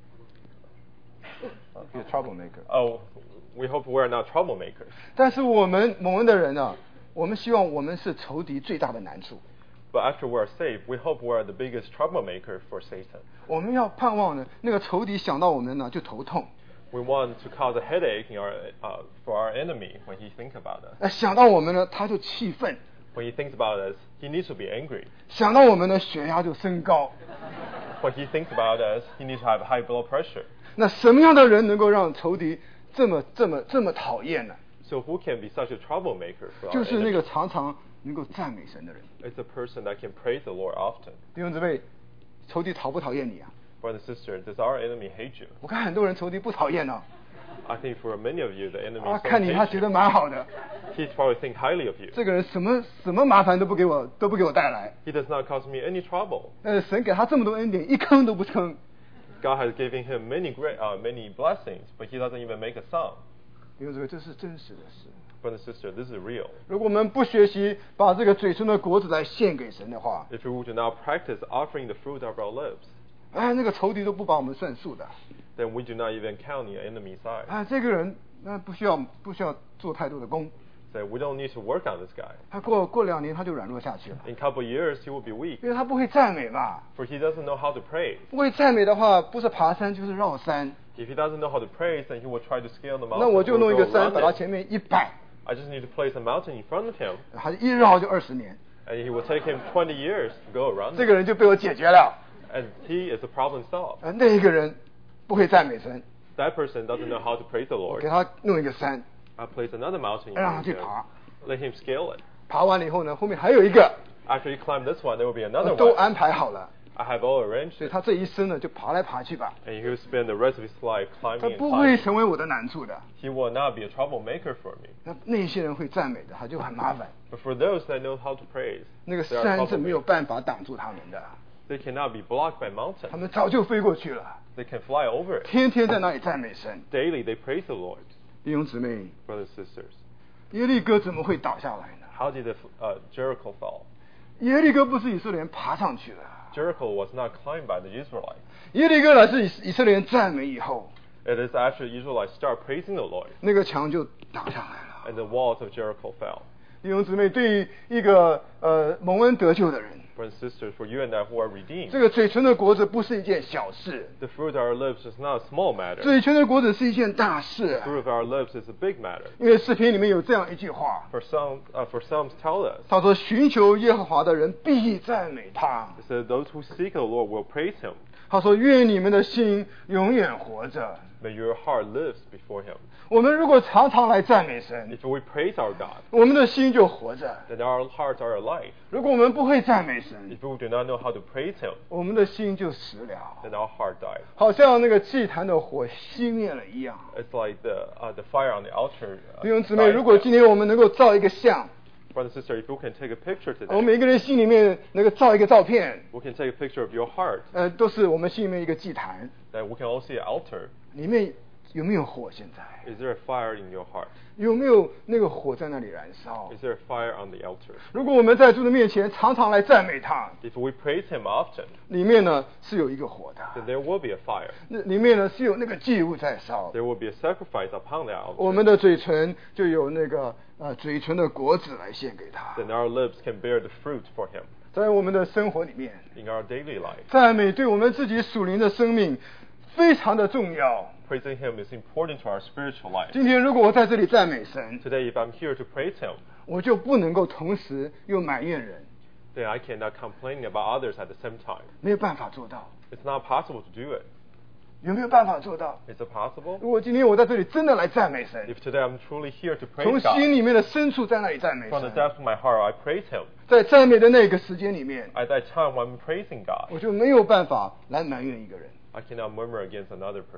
A: Be a troublemaker.
B: Oh, we hope we are not troublemakers.
A: 但是我们蒙恩的人呢，我们希望我们是仇敌最大的难处。
B: But after we are saved, we hope we are the biggest troublemaker for Satan.
A: 我们要盼望呢，那个仇敌想到我们呢就头痛。
B: We want to cause a headache in our, uh, for our enemy when he thinks about us.
A: 呃，想到我们呢，他就气愤。
B: When he thinks about us, he needs to be angry.
A: 想到我们呢，血压就升高。
B: When he thinks about us, he needs to have high blood pressure.
A: 那什么样的人能够让仇敌这么这么这么讨厌呢？
B: So who can be such a troublemaker for our
A: 就是那
B: enemy?
A: 个常常能够赞美神的人。
B: It's a person that can praise the Lord often.
A: 弟兄姊妹，仇敌讨不讨厌你啊？
B: Brother and sister, does our enemy hate you?
A: 我看很多人仇敌不讨厌呢、
B: I think for many of you, the enemy
A: 啊，
B: don't
A: 看你他
B: hate
A: 觉得
B: you.
A: 蛮好的，
B: He's probably think highly of you.
A: 这个人什么什么麻烦都不给我都不给我带来。
B: He does not cause me any trouble.
A: 呃，神给他这么多恩典，一坑都不坑。
B: God has given him many great, uh, many blessings, but he doesn't even make a sound.
A: 弟兄姊妹，这是真实的事。
B: Brother and sister, this is real.
A: 如果我们不学习把这个嘴唇的果子来献给神的话，
B: If we do not practice offering the fruit of our lips,
A: 哎，那个仇敌都不把我们算数的。
B: then we do not even count the enemy's eye.
A: 啊，这个人那不需要不需要做太多的功，
B: So we don't need to work on this guy.
A: 他过过两年他就软弱下去了，
B: In a couple of years, he will be weak,
A: 因为他不会赞美嘛。
B: for he doesn't know how to praise.
A: 不会赞美的话，不是爬山就是绕山。
B: If he doesn't know how to praise, then he will try to scale the
A: 那
B: mountain.
A: 我就
B: or
A: 弄一
B: go
A: 个山，
B: around
A: 把他
B: it.
A: 前面一摆，
B: I just need to place a mountain in front of him,
A: 他一绕就二十年，
B: and it will take him twenty years to go around
A: 这
B: it.
A: 个人就被我解决了。
B: And he is a problem solved.
A: 呃，那一个人不会赞美神，
B: That person doesn't know how to praise the
A: 我
B: Lord.
A: 给他弄一个山，
B: I place another mountain in
A: 让他
B: front
A: 去
B: of him.
A: 爬。
B: Let him scale it.
A: 爬完了以后呢，后面还有一个，
B: After he climbed this one, there will be another
A: 我都
B: one.
A: 安排好了，
B: I have all arranged
A: 所以
B: it.
A: 他这一生呢就爬来爬去吧，
B: And he will spend the rest of his life
A: 他
B: climbing and
A: 不会
B: climbing.
A: 成为我的难处的。
B: He will not be a troublemaker for me.
A: 那那些人会赞美的，他就很麻烦，
B: But for those that know how to praise,
A: 那个
B: they are
A: 山是没有
B: troublemakers.
A: 办法挡住他们的，
B: They cannot be blocked by
A: 他
B: mountains.
A: 们早就飞过去了，
B: They can fly over it.
A: 天天在那里赞美神。
B: Daily they praise the Lord.
A: 弟兄姊妹，
B: Brothers and sisters,
A: 耶利哥怎么会倒下来呢？
B: how did the, uh, Jericho fall?
A: 耶利哥不是以色列人爬上去的，
B: Jericho was not climbed by the Israelites.
A: 耶利哥乃是以以色列人赞美以后，
B: It is after the Israelites start praising the Lord,
A: 那个墙就倒下来了。
B: and the walls of Jericho fell.
A: 弟兄姊妹，对于一个呃蒙恩得救的人，
B: Brothers and sisters, for you and I who are redeemed,
A: 这个嘴唇的果子不是一件小事，
B: the fruit of our lips is not a small matter.
A: 嘴唇的果子是一件大事。
B: The fruit of our lips is a big matter.
A: 因为诗篇里面有这样一句话，
B: For some, uh, for Psalms tell us,
A: 他说：“寻求耶和华的人必赞美他。
B: it says those who seek the Lord will praise Him. ”
A: 他说：“愿你们的心永远活着。
B: May your heart lives before Him. ”
A: 我们如果常常来赞美神，
B: If we praise our God,
A: 我们的心就活着。
B: then our hearts are alive.
A: 如果我们不会赞美神，
B: If we do not know how to praise Him,
A: 我们的心就死了，
B: then our heart dies.
A: 好像那个祭坛的火熄灭了一样。
B: It's like the uh, the fire on the altar.
A: 弟兄姊
B: Uh,
A: 妹，
B: dies
A: 如果
B: down.
A: 今天我们能够照一个相，
B: Brother and sister, if you can take a picture
A: 我们
B: today,
A: 每个人心里面能够照一个照片，
B: we can take a picture of your heart.
A: 呃，都是我们心里面一个祭坛，
B: Then we can all see an altar.
A: 里面有没有火？现在
B: Is there a fire in your heart?
A: 有没有那个火在那里燃烧？
B: Is there a fire on the altar?
A: 如果我们在主的面前常常来赞美他，
B: If we praise Him often,
A: 里面呢是有一个火的，
B: then there will be a fire.
A: 那里面呢是有那个祭物在烧。
B: There will be a sacrifice upon the
A: 我
B: altar.
A: 们的嘴唇就有那个呃嘴唇的果子来献给他。
B: Then our lips can bear the fruit for Him
A: 在我们的生活里面，
B: in our daily life.
A: 赞美对我们自己属灵的生命非常的重要。
B: Praising Him is important to our spiritual life.
A: 今天如果我在这里赞美神，
B: Today, if I'm here to praise Him,
A: 我就不能够同时又埋怨人，
B: then I cannot complain about others at the same time.
A: 没有办法做到。
B: It's not possible to do it.
A: 有没有办法做到？
B: Is it possible?
A: 如果今天我在这里真的来赞美神，
B: If today I'm truly here to
A: 从
B: praise God,
A: 心里面的深处在那里赞美
B: from the
A: 神，
B: depth of my heart, I praise Him.
A: 在赞美的那个时间里面，
B: At that time when I'm praising God,
A: 我就没有办法来埋怨一个人。
B: I cannot murmur against another person.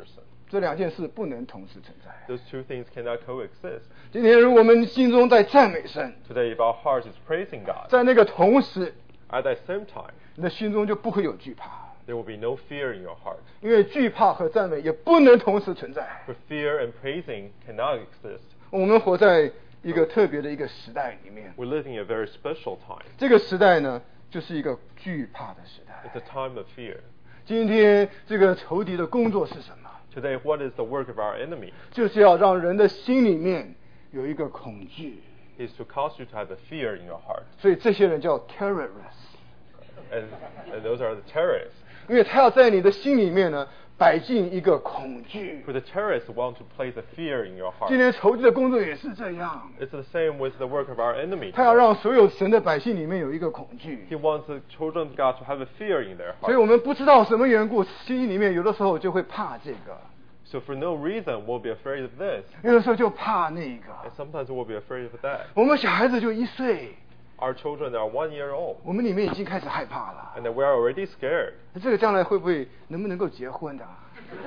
A: 这两件事不能同时存在。
B: Those two things cannot coexist.
A: 今天如果我们心中在赞美神，
B: Today, if our heart is praising God,
A: 在那个同时，
B: at that same time,
A: 你的心中就不会有惧怕，
B: there will be no fear in your heart.
A: 因为惧怕和赞美也不能同时存在。
B: For fear and praising cannot exist.
A: 我们活在一个特别的一个时代里面，
B: We're living in a very special time.
A: 这个时代呢，就是一个惧怕的时代。
B: It's a time of fear.
A: 今天这个仇敌的工作是什么？
B: Today, what is the work of our enemy?
A: 就是要让人的心里面有一个恐惧，
B: Is to cause you to have a fear in your heart.
A: 所以这些人叫 terrorists，
B: And, and those are the terrorists.
A: 因为他要在你的心里面呢摆进一个恐惧。
B: For the terrorists want to place a fear in your
A: 今
B: heart.
A: 天仇敌的工作也是这样，
B: It's the same with the work of our enemy.
A: 他要让所有神的百姓里面有一个恐惧。
B: He wants the children of God to have a fear in their
A: 所以
B: heart.
A: 我们不知道什么缘故，心里面有的时候就会怕这个，
B: So for no reason, we'll be afraid of this.
A: 有的时候就怕那
B: And
A: 个。
B: sometimes we'll be afraid of that.
A: 我们小孩子就一岁，
B: Our children are one year old.
A: 我们里面已经开始害怕了。
B: And then we are already scared.
A: 这个将来会不会能不能够结婚的、啊？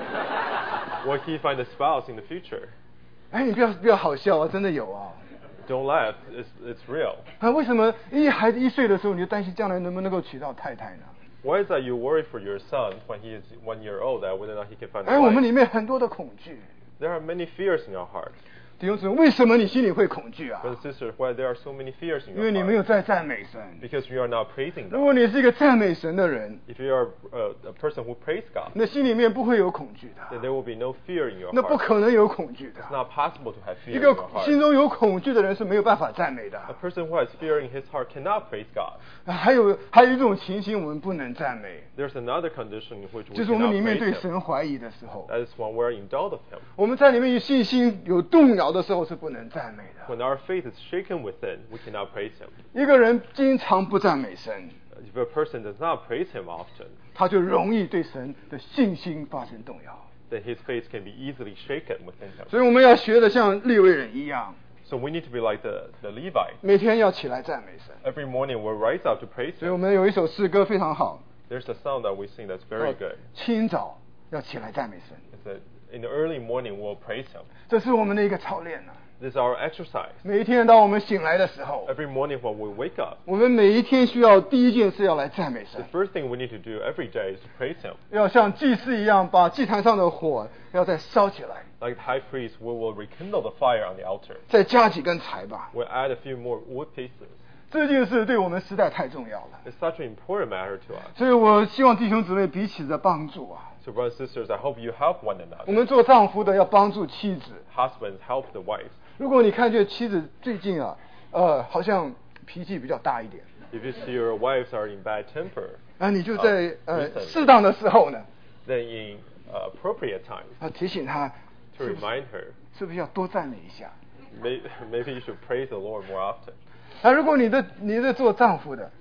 B: Will he find a spouse in the future?
A: 哎，你不要不要好笑啊，真的有啊。
B: Don't laugh. It's, it's real.
A: 啊，为什么一孩子一岁的时候，你就担心将来能不能够娶到太太呢？
B: Why is that you worry for your son when he is one year old that whether or not he can find
A: 哎，
B: a
A: 我们
B: wife?
A: 里面很多的恐惧。
B: There are many fears in your heart.
A: 弟兄姊妹，为什么你心里会恐惧啊？
B: Brothers and sisters, why there are so many fears in
A: 因为
B: your
A: 你没有
B: heart?
A: 在赞美神。
B: Because you are not praising
A: 如
B: God.
A: 果你是一个赞美神的人，
B: If you are uh, a person who praise God,
A: 那心里面不会有恐惧
B: then
A: 的，
B: there will be no fear in your
A: 那不
B: heart.
A: 可能有恐惧的
B: It's。not possible to have fear
A: 一
B: in
A: 个
B: your heart.
A: 心中有恐惧的人是没有办法赞美的。
B: A person who has fear in his heart cannot praise God.
A: 还有还有一种情形，我们不能赞美，
B: There's another condition in which we
A: 就是我们
B: cannot
A: 里面
B: praise
A: 对
B: Him.
A: 神怀疑的时候，
B: That is when we're in doubt of Him.
A: 我们在里面有信心有动摇的时候是不能赞美的。
B: When our faith is shaken within, we cannot praise Him.
A: 一个人经常不赞美神，
B: If a person does not praise Him often,
A: 他就容易对神的信心发生动摇。
B: then his faith can be easily shaken within him.
A: 所以我们要学的像利未人一样，
B: So we need to be like the, the Levite.
A: 每天要起来赞美神。
B: Every morning we'll rise up to praise
A: 所以我
B: Him.
A: 们有一首诗歌非常好，
B: There's a song that we sing that's very good.
A: 清早要起来赞美神，
B: It's that in the early morning we'll praise Him.
A: 这是我们的一个操练呢、
B: This is our exercise.
A: 每一天当我们醒来的时候，
B: Every morning when we wake up,
A: 我们每一天需要第一件事要来赞美
B: the
A: 神，
B: first thing we need to do every day is to praise Him.
A: 要像祭司一样把祭坛上的火要再烧起来，
B: Like the high priest, we will rekindle the fire on the altar.
A: 再加几根柴吧。
B: We'll add a few more wood pieces.
A: 这件事对我们实在太重要了，
B: It's such an important matter to us.
A: 所以我希望弟兄姊妹彼此的帮助啊。
B: So brothers and sisters, I hope you help one
A: 我
B: another.
A: 们做丈夫的要帮助妻子。
B: Husbands, help the wives.
A: 如果你看见妻子最近啊，呃，好像脾气比较大一点，
B: If you see your wives are in bad temper,
A: 啊，你就在
B: 啊
A: 呃
B: recently
A: 适当的时候呢，
B: then in uh, appropriate times,
A: 啊提醒他
B: to
A: 是不是
B: remind her,
A: 是不是要多赞美一下。
B: may, maybe you should praise the Lord more often.
A: 啊，如果你的你是做丈夫的，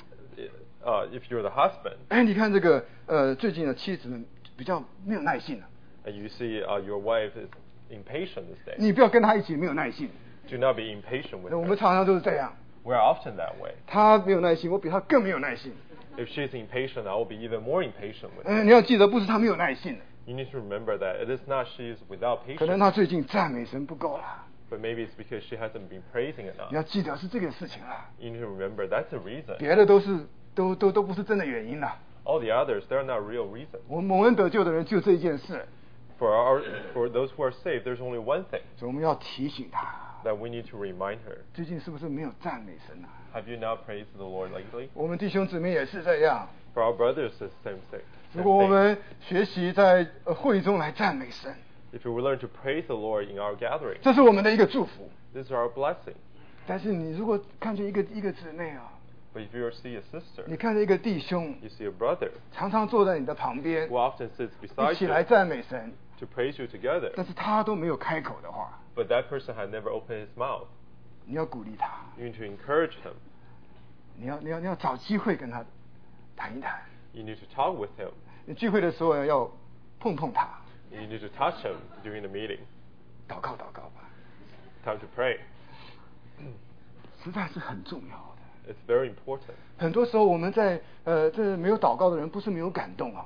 B: Uh, if you're the husband,
A: 哎，你看这个呃最近的妻子呢比较没有耐性了，
B: and you see uh, your wife is impatient this day,
A: 你不要跟他一起没有耐性。
B: do not be impatient with
A: 我们
B: her.
A: 常常都是这样，
B: We're often that way.
A: 他没有耐心，我比他更没有耐性。
B: If she's impatient, I will be even more impatient with her.
A: 嗯，你要记得，不是他没有耐性，
B: You need to remember that it is not she's without
A: 可能
B: patience,
A: 他最近赞美神不够了。
B: but maybe it's because she hasn't been praising
A: 你
B: enough.
A: 要记得是这个事情了，
B: You need to remember that's the reason.
A: 别的都是都都都不是真的原因了。
B: All the others, they're not real reasons.
A: 我们蒙恩得救的人就这一件事，
B: For our, for those who are saved, there's only one thing
A: 所以我们要提醒他，
B: that we need to remind her.
A: 最近是不是没有赞美神啊？
B: Have you not praised the Lord lately?
A: 我们弟兄姊妹也是这样。
B: For our brothers, it's the same thing.
A: 如
B: Same
A: 果我
B: thing.
A: 们学习在呃会中来赞美神，
B: If we learn to praise the Lord in our gathering,
A: 这是我们的一个祝福。
B: this is our blessing.
A: 但是你如果看见一个一个姊妹啊，
B: But if you see a sister,
A: 你看见一个弟兄，
B: you see a brother
A: 常常坐在你的旁边
B: who，often sits
A: 一
B: beside
A: 起来
B: you
A: 赞美神，
B: to praise you together,
A: 但是他都没有开口的话，
B: but that person had never opened his mouth.
A: 你要鼓励他，
B: You need to encourage him.
A: 你要你要你要找机会跟他谈一谈。
B: You need to talk with him.
A: 你聚会的时候要碰碰他，
B: You need to touch him during the meeting.
A: 祷告祷告吧，
B: Time to pray.
A: 实在是很重要的。
B: It's very important.
A: 很多时候我们在呃这没有祷告的人，不是没有感动啊，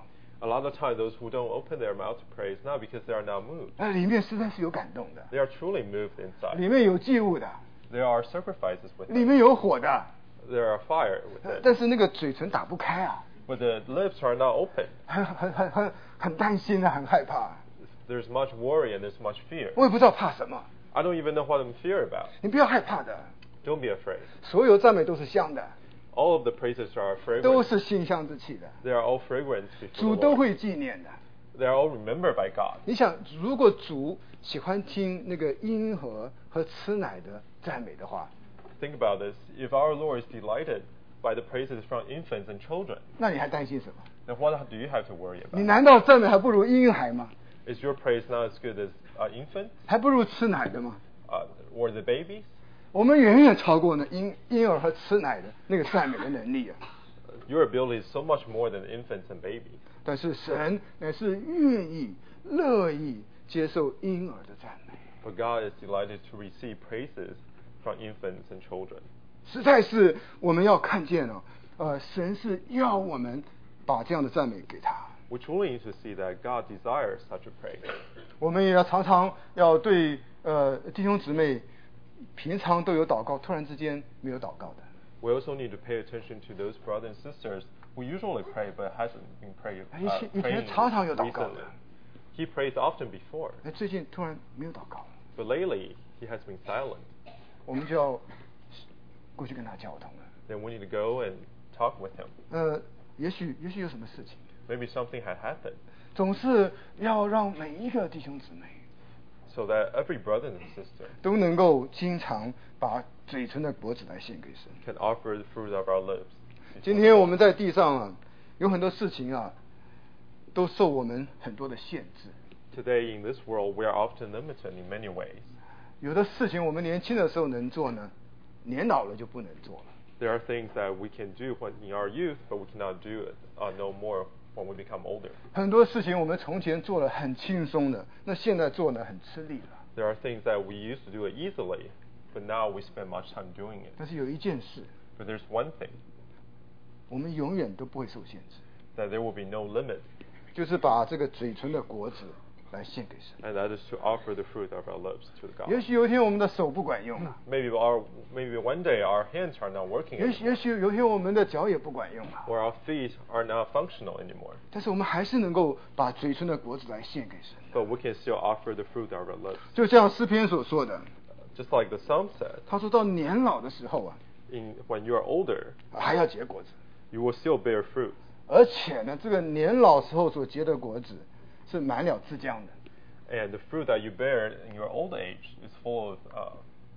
B: A lot of times, those who don't open their mouth to praise, not because they are not moved.
A: 那里面实在是有感动的，
B: They are truly moved inside.
A: 里面有祭物的，
B: There are sacrifices with
A: 里
B: it.
A: 面有火的，
B: There are fire with
A: 呃
B: it.
A: 但是那个嘴唇打不开啊，
B: But the lips are not open.
A: 很很很很很担心啊，很害怕。
B: There's much worry and there's much fear.
A: 我也不知道怕什么，
B: I don't even know what I'm fear about.
A: 你不要害怕的，
B: Don't be afraid.
A: 所有赞美都是香的，
B: All of the praises are
A: 都
B: fragrant.
A: 是馨香之气的，
B: They are all fragrant before
A: 主
B: the
A: 都
B: Lord.
A: 会纪念的。
B: They are all remembered by God.
A: 你想，如果主喜欢听那个婴儿和吃奶的赞美的话，
B: Think about this. If our Lord is delighted by the praises from infants and children,
A: 那你还担心什么？
B: then what do you have to worry
A: 你
B: about?
A: 难道赞美还不如婴孩吗？
B: Is your praise not as good as uh, infants
A: 还不如吃奶的吗？
B: uh, or the babies?
A: 我们远远超过呢婴婴儿和吃奶的那个赞美的能力啊！
B: Your ability is so much more than infants and babies.
A: 但是神乃是愿意、乐意接受婴儿的赞美，
B: But God is delighted to receive praises from infants and children.
A: 实在是我们要看见哦，呃，神是要我们把这样的赞美给他。
B: We truly need to see that God desires such a praise.
A: 我们也要常常要对呃弟兄姊妹，平常都有祷告，突然之间没有祷告的。
B: We also need to pay attention to those brothers and sisters who usually pray but hasn't been pray,
A: 以
B: uh,
A: 前以前
B: praying
A: 常常有祷告的
B: recently. He prays often before,
A: 哎，最近突然没有祷告了，
B: but lately he has been silent.
A: 我们就要过去跟他交通了。
B: Then we need to go and talk with him.
A: 呃，也许也许有什么事情，
B: Maybe something had happened,
A: 总是要让每一个弟兄姊妹
B: so that every brother and sister
A: 都能够经常把嘴唇的果子来献给神。
B: can offer the fruit of our lips.
A: 今天我们在地上啊，有很多事情啊，都受我们很多的限制。
B: Today in this world, we are often limited in many ways.
A: 有的事情我们年轻的时候能做呢，年老了就不能做了。
B: There are things that we can do when in our youth, but we cannot do it uh, no more when we become older.
A: 很多事情我们从前做了很轻松的，那现在做呢很吃力了。
B: There are things that we used to do it easily, but now we spend much time doing it.
A: 但是有一件事，
B: But there's one thing,
A: 我们永远都不会受限制，
B: that there will be no limit,
A: 就是把这个嘴唇的果子来献给神。
B: and that is to offer the fruit of our lips to the
A: 也
B: God.
A: 许有一天我们的手不管用了，
B: Maybe our, maybe one day our hands are not working
A: 也许
B: anymore,
A: 也许有一天我们的脚也不管用了，
B: or our feet are not functional anymore.
A: 但是我们还是能够把嘴唇的果子来献给神。
B: But we can still offer the fruit of our lips.
A: 就像诗篇所说的，
B: Just like the Psalm said,
A: 他说到年老的时候啊，
B: in, when you are older,
A: 还要结果子，
B: you will still bear fruit.
A: 而且呢，这个年老时候所结的果子是满了自浆的。
B: And the fruit that you bear in your old age is full of, uh,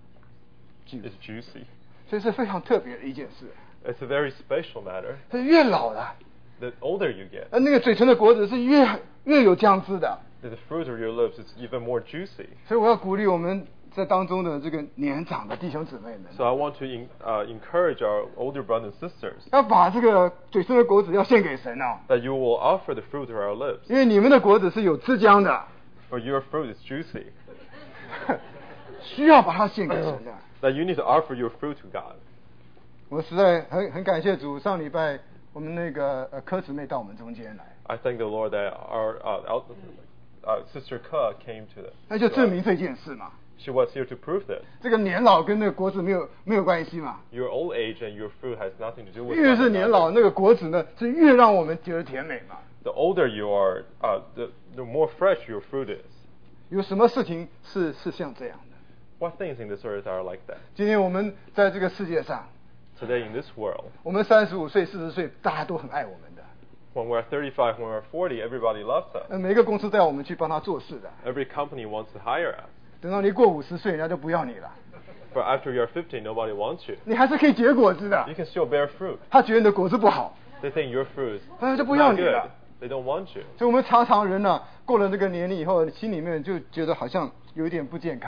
A: Juice.
B: is juicy.
A: 所以是非常特别的一件事。
B: It's a very special matter.
A: 是越老了，
B: The older you get,
A: 呃，那个嘴唇的果子是越越有浆汁的。
B: the fruit of your lips is even more juicy.
A: 所以我要鼓励我们在当中的这个年长的弟兄姊妹们，
B: So I want to in, uh, encourage our older brothers and sisters
A: 要把这个嘴唇的果子要献给神哦，
B: that you will offer the fruit of our lips,
A: 因为你们的果子是有汁浆的，
B: for your fruit is juicy.
A: 需要把它献给神的。
B: That you need to offer your fruit to God.
A: 我实在很很感谢主，上礼拜我们那个呃柯姊妹到我们中间来，
B: I thank the Lord that our uh, out, uh, sister Ke came to the.
A: 那就证明这件事嘛。
B: She was here to prove this.
A: 这个年老跟那个果子没有没有关系嘛，
B: Your old age and your fruit has nothing to do with
A: 越
B: one
A: 是年老，
B: another.
A: 那个果子呢是越让我们觉得甜美嘛。
B: The older you are, uh, the, the more fresh your fruit is.
A: 有什么事情是是像这样的？
B: What things in this earth are like that?
A: 今天我们在这个世界上，
B: Today in this world,
A: 我们三十五岁、四十岁，大家都很爱我们的。
B: when we're thirty-five, when we're forty, everybody loves us.
A: 呃，每个公司都要我们去帮他做事的。
B: Every company wants to hire us.
A: 等到你过五十岁，人家就不要你了。
B: But after you're fifty, nobody wants you.
A: 你还是可以结果子的
B: You。can still bear fruit.
A: 他觉得你的果子不好，
B: They think your fruit is
A: 他就不要
B: not
A: 你
B: good.
A: 了。
B: They don't want you.
A: 所以我们常常人呢、过了这个年龄以后，心里面就觉得好像有一点不健康。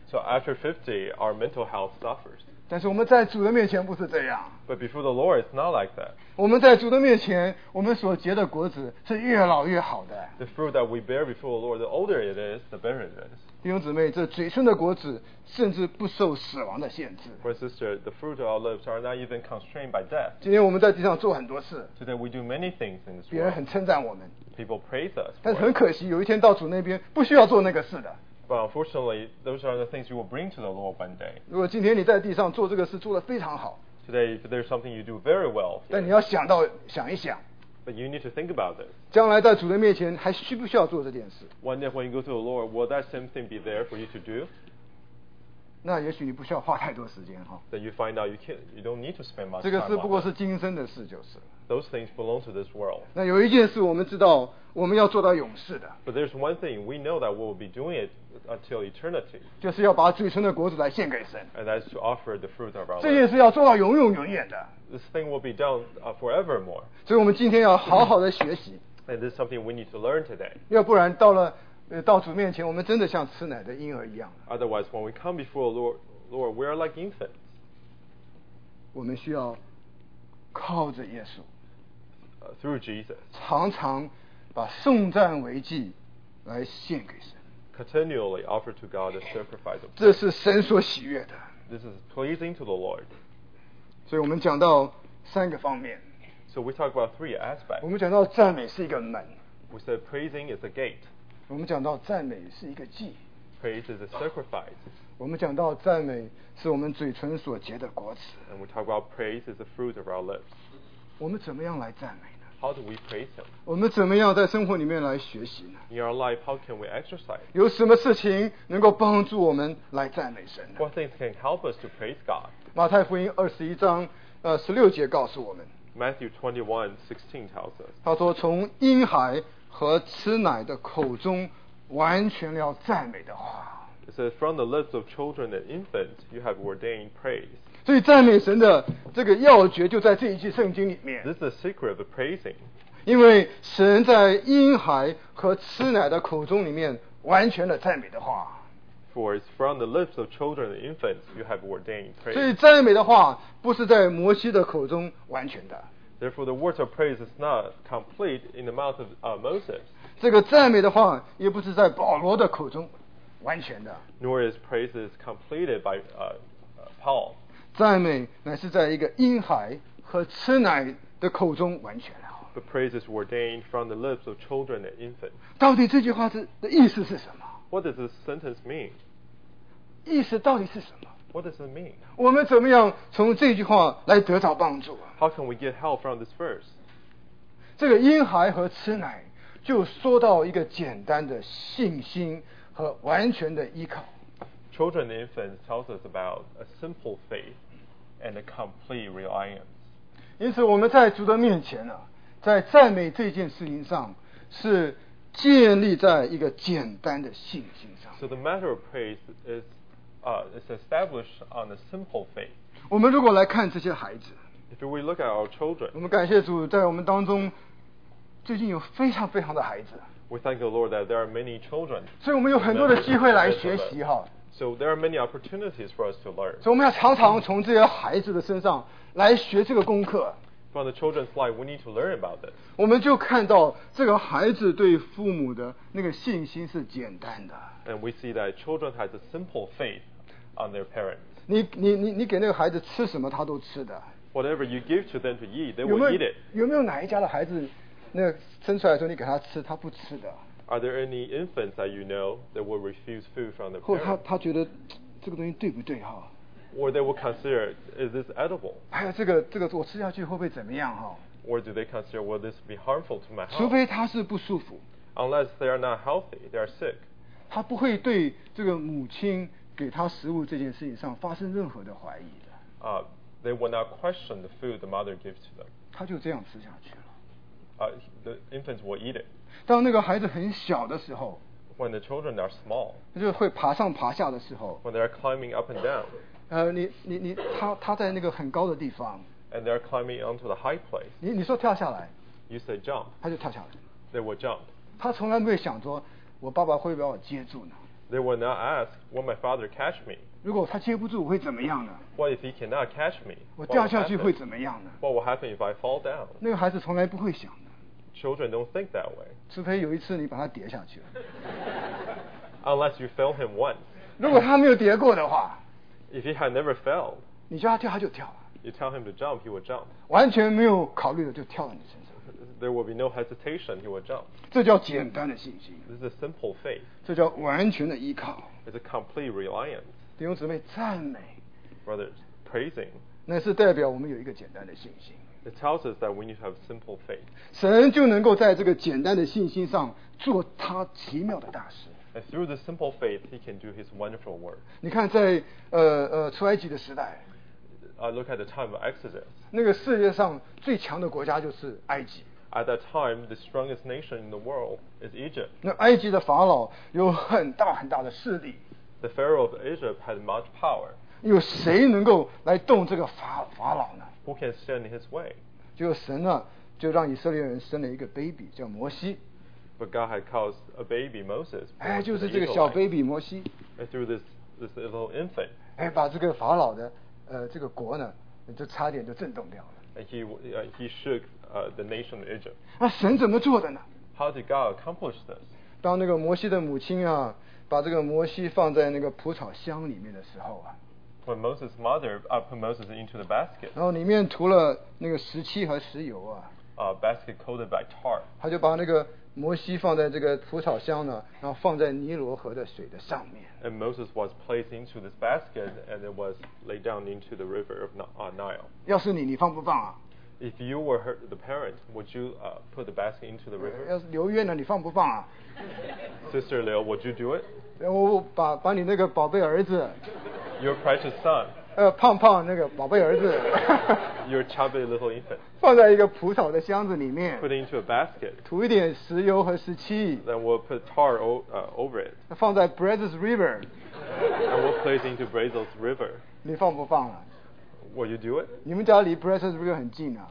B: So after fifty, our mental health suffers.
A: 但是我们在主的面前不是这样。
B: But before the Lord, it's not like that.
A: 我们在主的面前，我们所结的果子是越老越好的。
B: The fruit that we bear before the Lord, the older it is, the better it is.
A: 弟兄姊妹，这嘴唇的果子甚至不受死亡的限制。
B: For sister, the fruit of our lips are not even constrained by death.
A: 今天我们在地上做很多事，
B: Today we do many things in this
A: 别人
B: world.
A: 很称赞我们，
B: People praise us
A: 但
B: for
A: 是很
B: it.
A: 可惜，有一天到主那边不需要做那个事的。
B: But unfortunately, those are the things you will bring to the Lord one day.
A: 如果今天你在地上做这个事做得非常好，
B: Today, if there's something you do very well,
A: 但你要想到想一想，
B: but you need to think about this.
A: 将来在主的面前还需不需要做这件事？
B: One day when you go to the Lord, will that same thing be there for you to do?
A: 那也许你不需要花太多时间哈。
B: Then you find out you can't, you don't need to spend much
A: 这个
B: time
A: 事不过
B: on
A: 是
B: it.
A: 今生的事就是了。
B: Those things belong to this world.
A: 那有一件事我们知道，我们要做到永世的，
B: But there's one thing, we know that we'll be doing it until eternity,
A: 就是要把嘴唇的果子来献给神。
B: and that's to offer the fruit of our
A: 这件
B: lips.
A: 事要做到永永远远的，
B: This thing will be done uh, forevermore.
A: 所以我们今天要好好的学习，
B: And this is something we need to learn today.
A: 要不然到了呃到主面前，我们真的像吃奶的婴儿一样。
B: Otherwise, when we come before the Lord, Lord, we are like infants.
A: 我们需要靠着耶稣，
B: Uh, through Jesus,
A: 常常把颂赞为祭来献给神，
B: continually offer to God a sacrifice of
A: 这是神所喜悦的。
B: This is pleasing to the Lord.
A: 所以我们讲到三个方面，
B: So we talk about three aspects.
A: 我们讲到赞美是一个门，
B: We said praising is a gate.
A: 我们讲到赞美是一个祭，
B: Praise is a sacrifice.
A: 我们讲到赞美是我们嘴唇所结的果子。
B: And we talk about praise is the fruit of our lips.
A: 我们怎么样来赞美呢？
B: How do we praise Him?
A: 我们怎么样在生活里面来学习呢？
B: In our life, how can we exercise?
A: 有什么事情能够帮助我们来赞美神呢？
B: What things can help us to praise God?
A: 马太福音二十一章呃十六节告诉我们，
B: Matthew twenty-one sixteen tells us.
A: 他说从婴孩和吃奶的口中完全了赞美的话。
B: It says, from the lips of children and infants, you have ordained praise.
A: 所以赞美神的这个要诀就在这一句圣经里面，
B: This is the secret of the praising.
A: 因为神在婴孩和吃奶的口中里面完全了赞美的话，
B: For it's from the lips of children and infants, you have ordained
A: 所以
B: praise.
A: 赞美的话不是在摩西的口中完全的，
B: Therefore, the words of praise is not complete in the mouth of uh, Moses,
A: 这个赞美的话也不是在保罗的口中完全的，
B: nor is praises completed by uh, uh, Paul.
A: 赞美乃是在一个婴孩和吃奶的口中完全了。
B: But praise is ordained from the lips of children and infants.
A: 到底这句话是的意思是什么？
B: What does this sentence mean?
A: 意思到底是什么？
B: What does it mean?
A: 我们怎么样从这句话来得到帮助啊？
B: How can we get help from this verse?
A: 这个婴孩和吃奶就说到一个简单的信心和完全的依靠。
B: Children and infants tells us about a simple faith and a complete reliance.
A: 因此我们在主的面前呢、啊，在赞美这件事情上是建立在一个简单的信心上。
B: So the matter of praise is uh, is established on a simple faith.
A: 我们如果来看这些孩子，
B: If we look at our children,
A: 我们感谢主，在我们当中最近有非常非常的孩子，
B: we thank the Lord that there are many children.
A: 所以我们有很多的机会来学习哈。
B: So there are many opportunities for us to learn.
A: 所以我们要常常从这些孩子的身上来学这个功课。
B: From the children's life, we need to learn about this.
A: 我们就看到这个孩子对父母的那个信心是简单的。
B: And we see that children has a simple faith on their parents.
A: 你你你你给那个孩子吃什么，他都吃的。
B: Whatever you give to them to eat, they
A: 有
B: will
A: 没
B: eat
A: 有
B: it.
A: 有没有哪一家的孩子，那个生出来的时候你给他吃，他不吃的，
B: Are there any infants that you know that will refuse food from their
A: 或者他
B: parents?
A: 他觉得这个东西对不对哈？
B: Or they will consider, is this edible?
A: 还有这个这个我吃下去会不会怎么样哈？
B: Or do they consider, will this be harmful to my
A: 除
B: health?
A: 非他是不舒服，
B: Unless they are not healthy, they are sick.
A: 他不会对这个母亲给他食物这件事情上发生任何的怀疑的，
B: Uh, they will not question the food the mother gives to them.
A: 他就这样吃下去了。
B: Uh, the infants will eat it.
A: 当那个孩子很小的时候，
B: When the children are small,
A: 他就会爬上爬下的时候，
B: when they are climbing up and down,
A: 呃，你你你他他在那个很高的地方，
B: and they are climbing onto the high place,
A: 你你说跳下来，
B: you say jump,
A: 他就跳下来，
B: they will jump.
A: 他从来没有想说我爸爸会不会把我接住呢？
B: They will not ask, will my father catch me?
A: 如果他接不住会怎么样呢？
B: What if he cannot catch me?
A: 我
B: What
A: 掉
B: will
A: 下去会
B: happen?
A: 怎么样呢？
B: What will happen if I fall down?
A: 那个孩子从来不会想的，
B: Children don't think that way.
A: 除非有一次你把他跌下去了。
B: Unless you fail him once.
A: 如果他没有跌过的话，
B: If he had never failed,
A: 你叫他跳他就跳了，
B: you tell him to jump, he will jump.
A: 完全没有考虑的就跳到你身上。
B: There will be no hesitation, he will jump.
A: 这叫简单的信心，
B: This is a simple faith.
A: 这叫完全的依靠。
B: It's a complete reliance.
A: 弟兄姊妹，赞美
B: Brothers, praising.
A: 那是代表我们有一个简单的信心，
B: It tells us that we need to have simple faith.
A: 神就能够在这个简单的信心上做他奇妙的大事。
B: And through this simple faith, he can do his wonderful work.
A: 你看在，呃呃出埃及的时代，
B: Uh, look at the time of Exodus.
A: 那个世界上最强的国家就是埃及。
B: At that time, the strongest nation in the world is Egypt.
A: 那埃及的法老有很大很大的势力，
B: The Pharaoh of Egypt had much power.
A: 有谁能够来动这个法法老呢？
B: Who can stand in his way?
A: 就神呢，就让以色列人生了一个 baby 叫摩西，
B: But God had caused a baby, Moses.
A: 哎，
B: born
A: 就
B: to
A: 是
B: the
A: 这个小
B: Israelites.
A: baby 摩西，
B: And through this, this little infant,
A: 哎，把这个法老的呃这个国呢，就差点就震动掉了。
B: and he, uh, he shook uh, the nation of Egypt.
A: 那神怎么做的呢？
B: How did God accomplish this?
A: 当那个摩西的母亲啊，把这个摩西放在那个蒲草箱里面的时候啊，
B: When Moses' mother uh, put Moses into the basket,
A: 然后里面涂了那个石漆和石油啊，
B: a basket coated by tar,
A: 他就把那个摩西放在这个蒲草箱呢，然后放在尼罗河的水的上面。
B: and Moses was placed into this basket, and it was laid down into the river of Ni- uh, Nile.
A: 要是你，你放不放啊？
B: If you were her, the parent, would you uh, put the basket into the
A: 要
B: river?
A: 是刘约呢，你放不放啊？
B: Sister Liu, would you do it?
A: 然后我把把你那个宝贝儿子，
B: Your precious son,
A: 呃，胖胖那个宝贝儿子，
B: your chubby little infant,
A: 放在一个蒲草的箱子里面，
B: put it into a basket,
A: 涂一点石油和石漆，
B: then we'll put tar o- uh, over it,
A: 放在 Brazos River，
B: and we'll place it into Brazos River.
A: 你放不放啊？
B: Will you do it?
A: 你们家离 Brazos River 很近啊，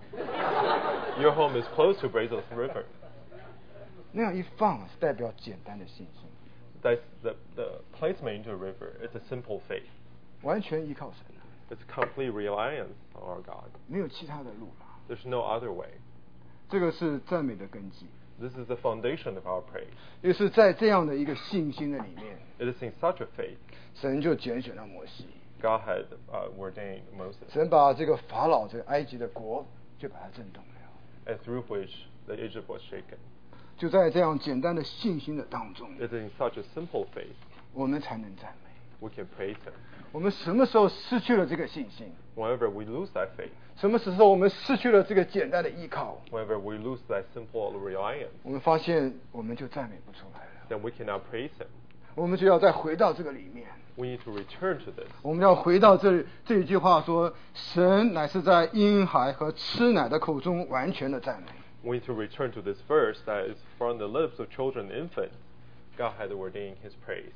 B: Your home is close to Brazos River.
A: 那样一放是代表简单的信心，
B: That's the, the placement into a river. It's a simple faith.
A: 完全依靠神啊，
B: It's complete reliance on our God.
A: 没有其他的路了。
B: There's no other way.
A: 这个是赞美的根基，
B: This is the foundation of our praise.
A: 也是在这样的一个信心的里面，
B: It is in such a faith
A: 神就拣选了摩西，
B: God had uh, ordained Moses,
A: 神把这个法老这个埃及的国就把它震动了。
B: and through which the Egypt was shaken.
A: 就在这样简单的信心的当中，
B: It is in such a simple faith
A: 我们才能赞美。
B: we can praise Him.
A: 我们什么时候失去了这个信心？
B: Whenever we lose that faith,
A: 什么时候我们失去了这个简单的依靠？
B: whenever we lose that simple reliance,
A: 我们发现我们就赞美不出来了。
B: then we cannot praise Him.
A: 我们就要再回到这个里面，
B: We need to return to this.
A: 我们要回到这这一句话说：神乃是在婴孩和吃奶的口中完全的赞美。
B: We need to return to this verse that is from the lips of children and infants. God had ordained His praise.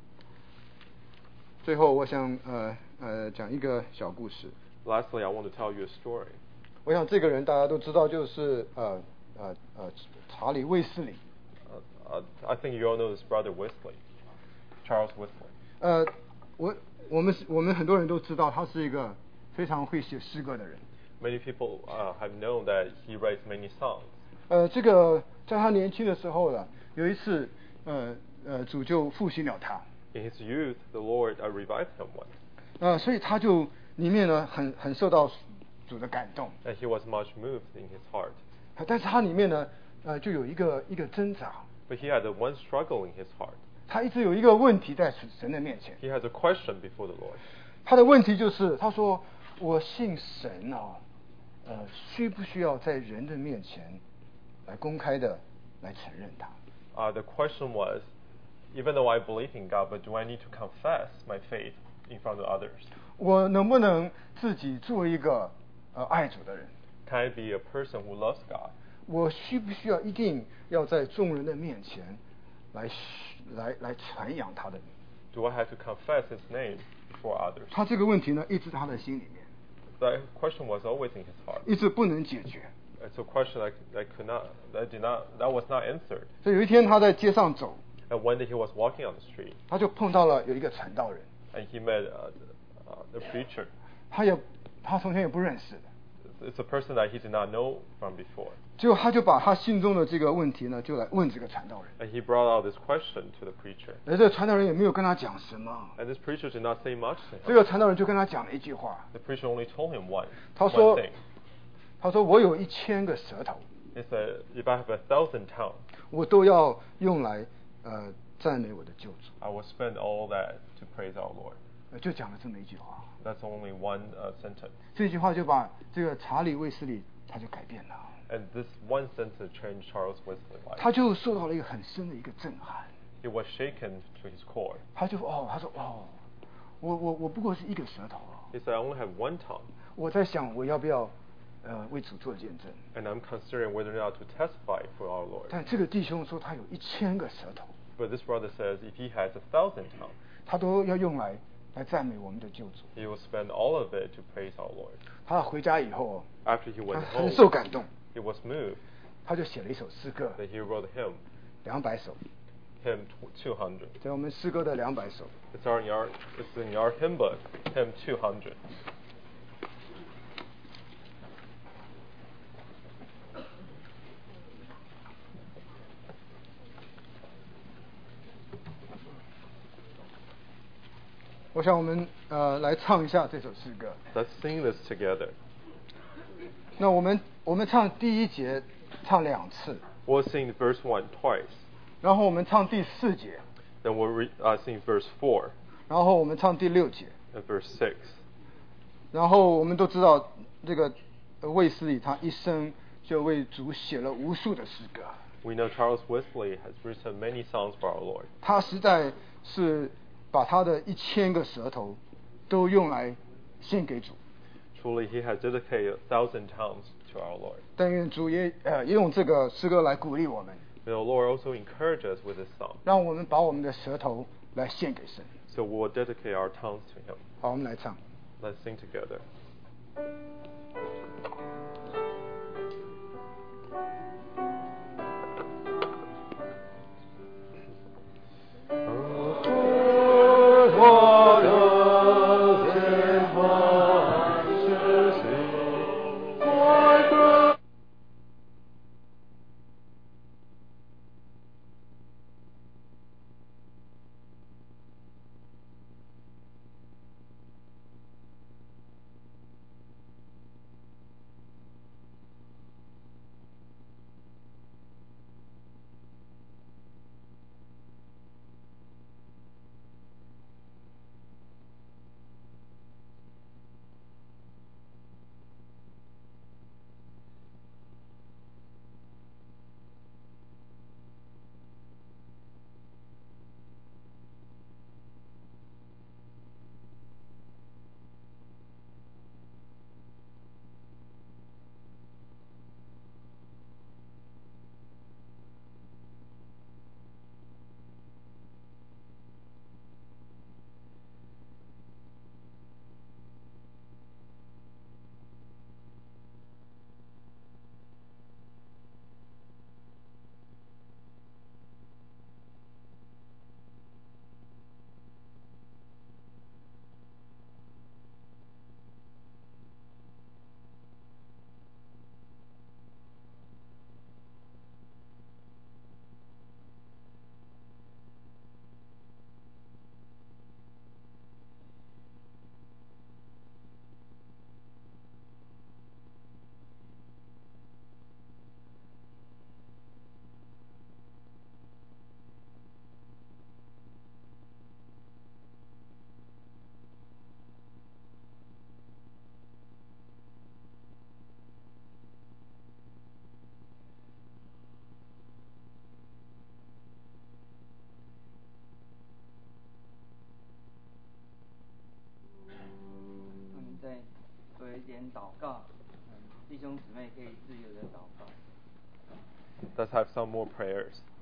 A: 最后，我想呃呃讲一个小故事。
B: Lastly, I want to tell you a story.
A: 我想这个人大家都知道，就是呃呃呃查理卫斯理。
B: Uh, uh, I think you all know this brother Wesley, Charles Wesley.
A: 呃，我我们我们很多人都知道，他是一个非常会写诗歌的人。
B: Many people uh, have known that he writes many songs.
A: 呃，这个在他年轻的时候呢，有一次，呃呃，主就复兴了他。
B: In his youth, the Lord uh, revived him once,
A: 呃，所以他就里面呢很很受到主的感动。
B: and he was much moved in his heart.
A: 呃但是他里面呢，呃，就有一个一个挣扎，
B: But he had a one struggle in his heart.
A: 他一直有一个问题在神的面前。
B: He has a question before the Lord.
A: 他的问题就是，他说：“我信神啊，呃，需不需要在人的面前来公开的来承认他？”
B: Uh, the question was, even though I believe in God, but do I need to confess my faith in front of others?
A: 我能不能自己做一个呃爱主的人？
B: Can I be a person who loves God?
A: 我需不需要一定要在众人的面前来来来传扬他的名？
B: Do I have to confess His name before others?
A: 他这个问题呢，一直在他的心里面，
B: That question was always in his heart.
A: 一直不能解决。
B: It's a question that, that could not, that did not, that was not answered.
A: 所以有一天他在街上走，
B: And one day he was walking on the street.
A: 他就碰到了有一个传道人。
B: And he met uh, uh, the preacher.
A: 他也他从前也不认识的。
B: It's a person that he did not know from before.
A: 就他就把他心中的这个问题呢，就来问这个传道人。
B: And he brought out this question to the preacher.
A: 而这个传道人也没有跟他讲什么。
B: And this preacher did not say much to him.
A: 这个传道人就跟他讲了一句话。
B: The preacher only told him one.
A: 他说
B: one thing.
A: 他说我有一千个舌头。
B: He said, if I have a thousand tongues,
A: 我都要用来呃赞美我的救主。
B: I will spend all that to praise our Lord.
A: 就讲了这么一句话。
B: That's only one uh, sentence.
A: 这句话就把这个查理卫斯理他就改变了。
B: And this one sentence changed Charles Wesley's life.
A: 他就受到了一个很深的一个震撼。
B: He was shaken to his core.
A: 他就哦，他说哦，我我我不过是一个舌头。
B: He said, I only have one tongue.
A: 我在想我要不要呃为主做见证。
B: And I'm considering whether or not to testify for our Lord.
A: 但这个弟兄说他有一千个舌头。
B: But this brother says if he has a thousand tongues,
A: 他都要用来来赞美我们的救主。
B: He will spend all of it to praise our Lord.
A: 他回家以后，
B: After he
A: 他
B: went
A: 很
B: home,
A: 受感动，
B: he was moved
A: 他就写了一首诗歌，
B: that he wrote a hymn,
A: 两百首，
B: hymn two hundred.
A: 在我们诗歌的两百首。
B: It's our in our it's in our hymn book, hymn two hundred.
A: 我想我们呃来唱一下这首诗歌。
B: Let's sing this together.
A: 那我们我们唱第一节，唱两次，
B: We'll sing verse one twice.
A: 然后我们唱第四节，
B: Then we'll re, uh, sing verse four
A: 然后我们唱第六节。
B: and verse six.
A: 然后我们都知道这个呃卫斯理他一生就为主写了无数的诗歌。
B: We know Charles Wesley has written many songs for our Lord.
A: 他实在是把他的一千个舌头都用来献给主。
B: Truly, he has dedicated a thousand tongues to our Lord.
A: 但愿主也呃也用这个诗歌来鼓励我们，
B: May the Lord also encourage us with this song.
A: 让我们把我们的舌头来献给神。
B: So we'll dedicate our tongues to Him.
A: 好，我们来唱。
B: Let's sing together. Let's have some more prayers.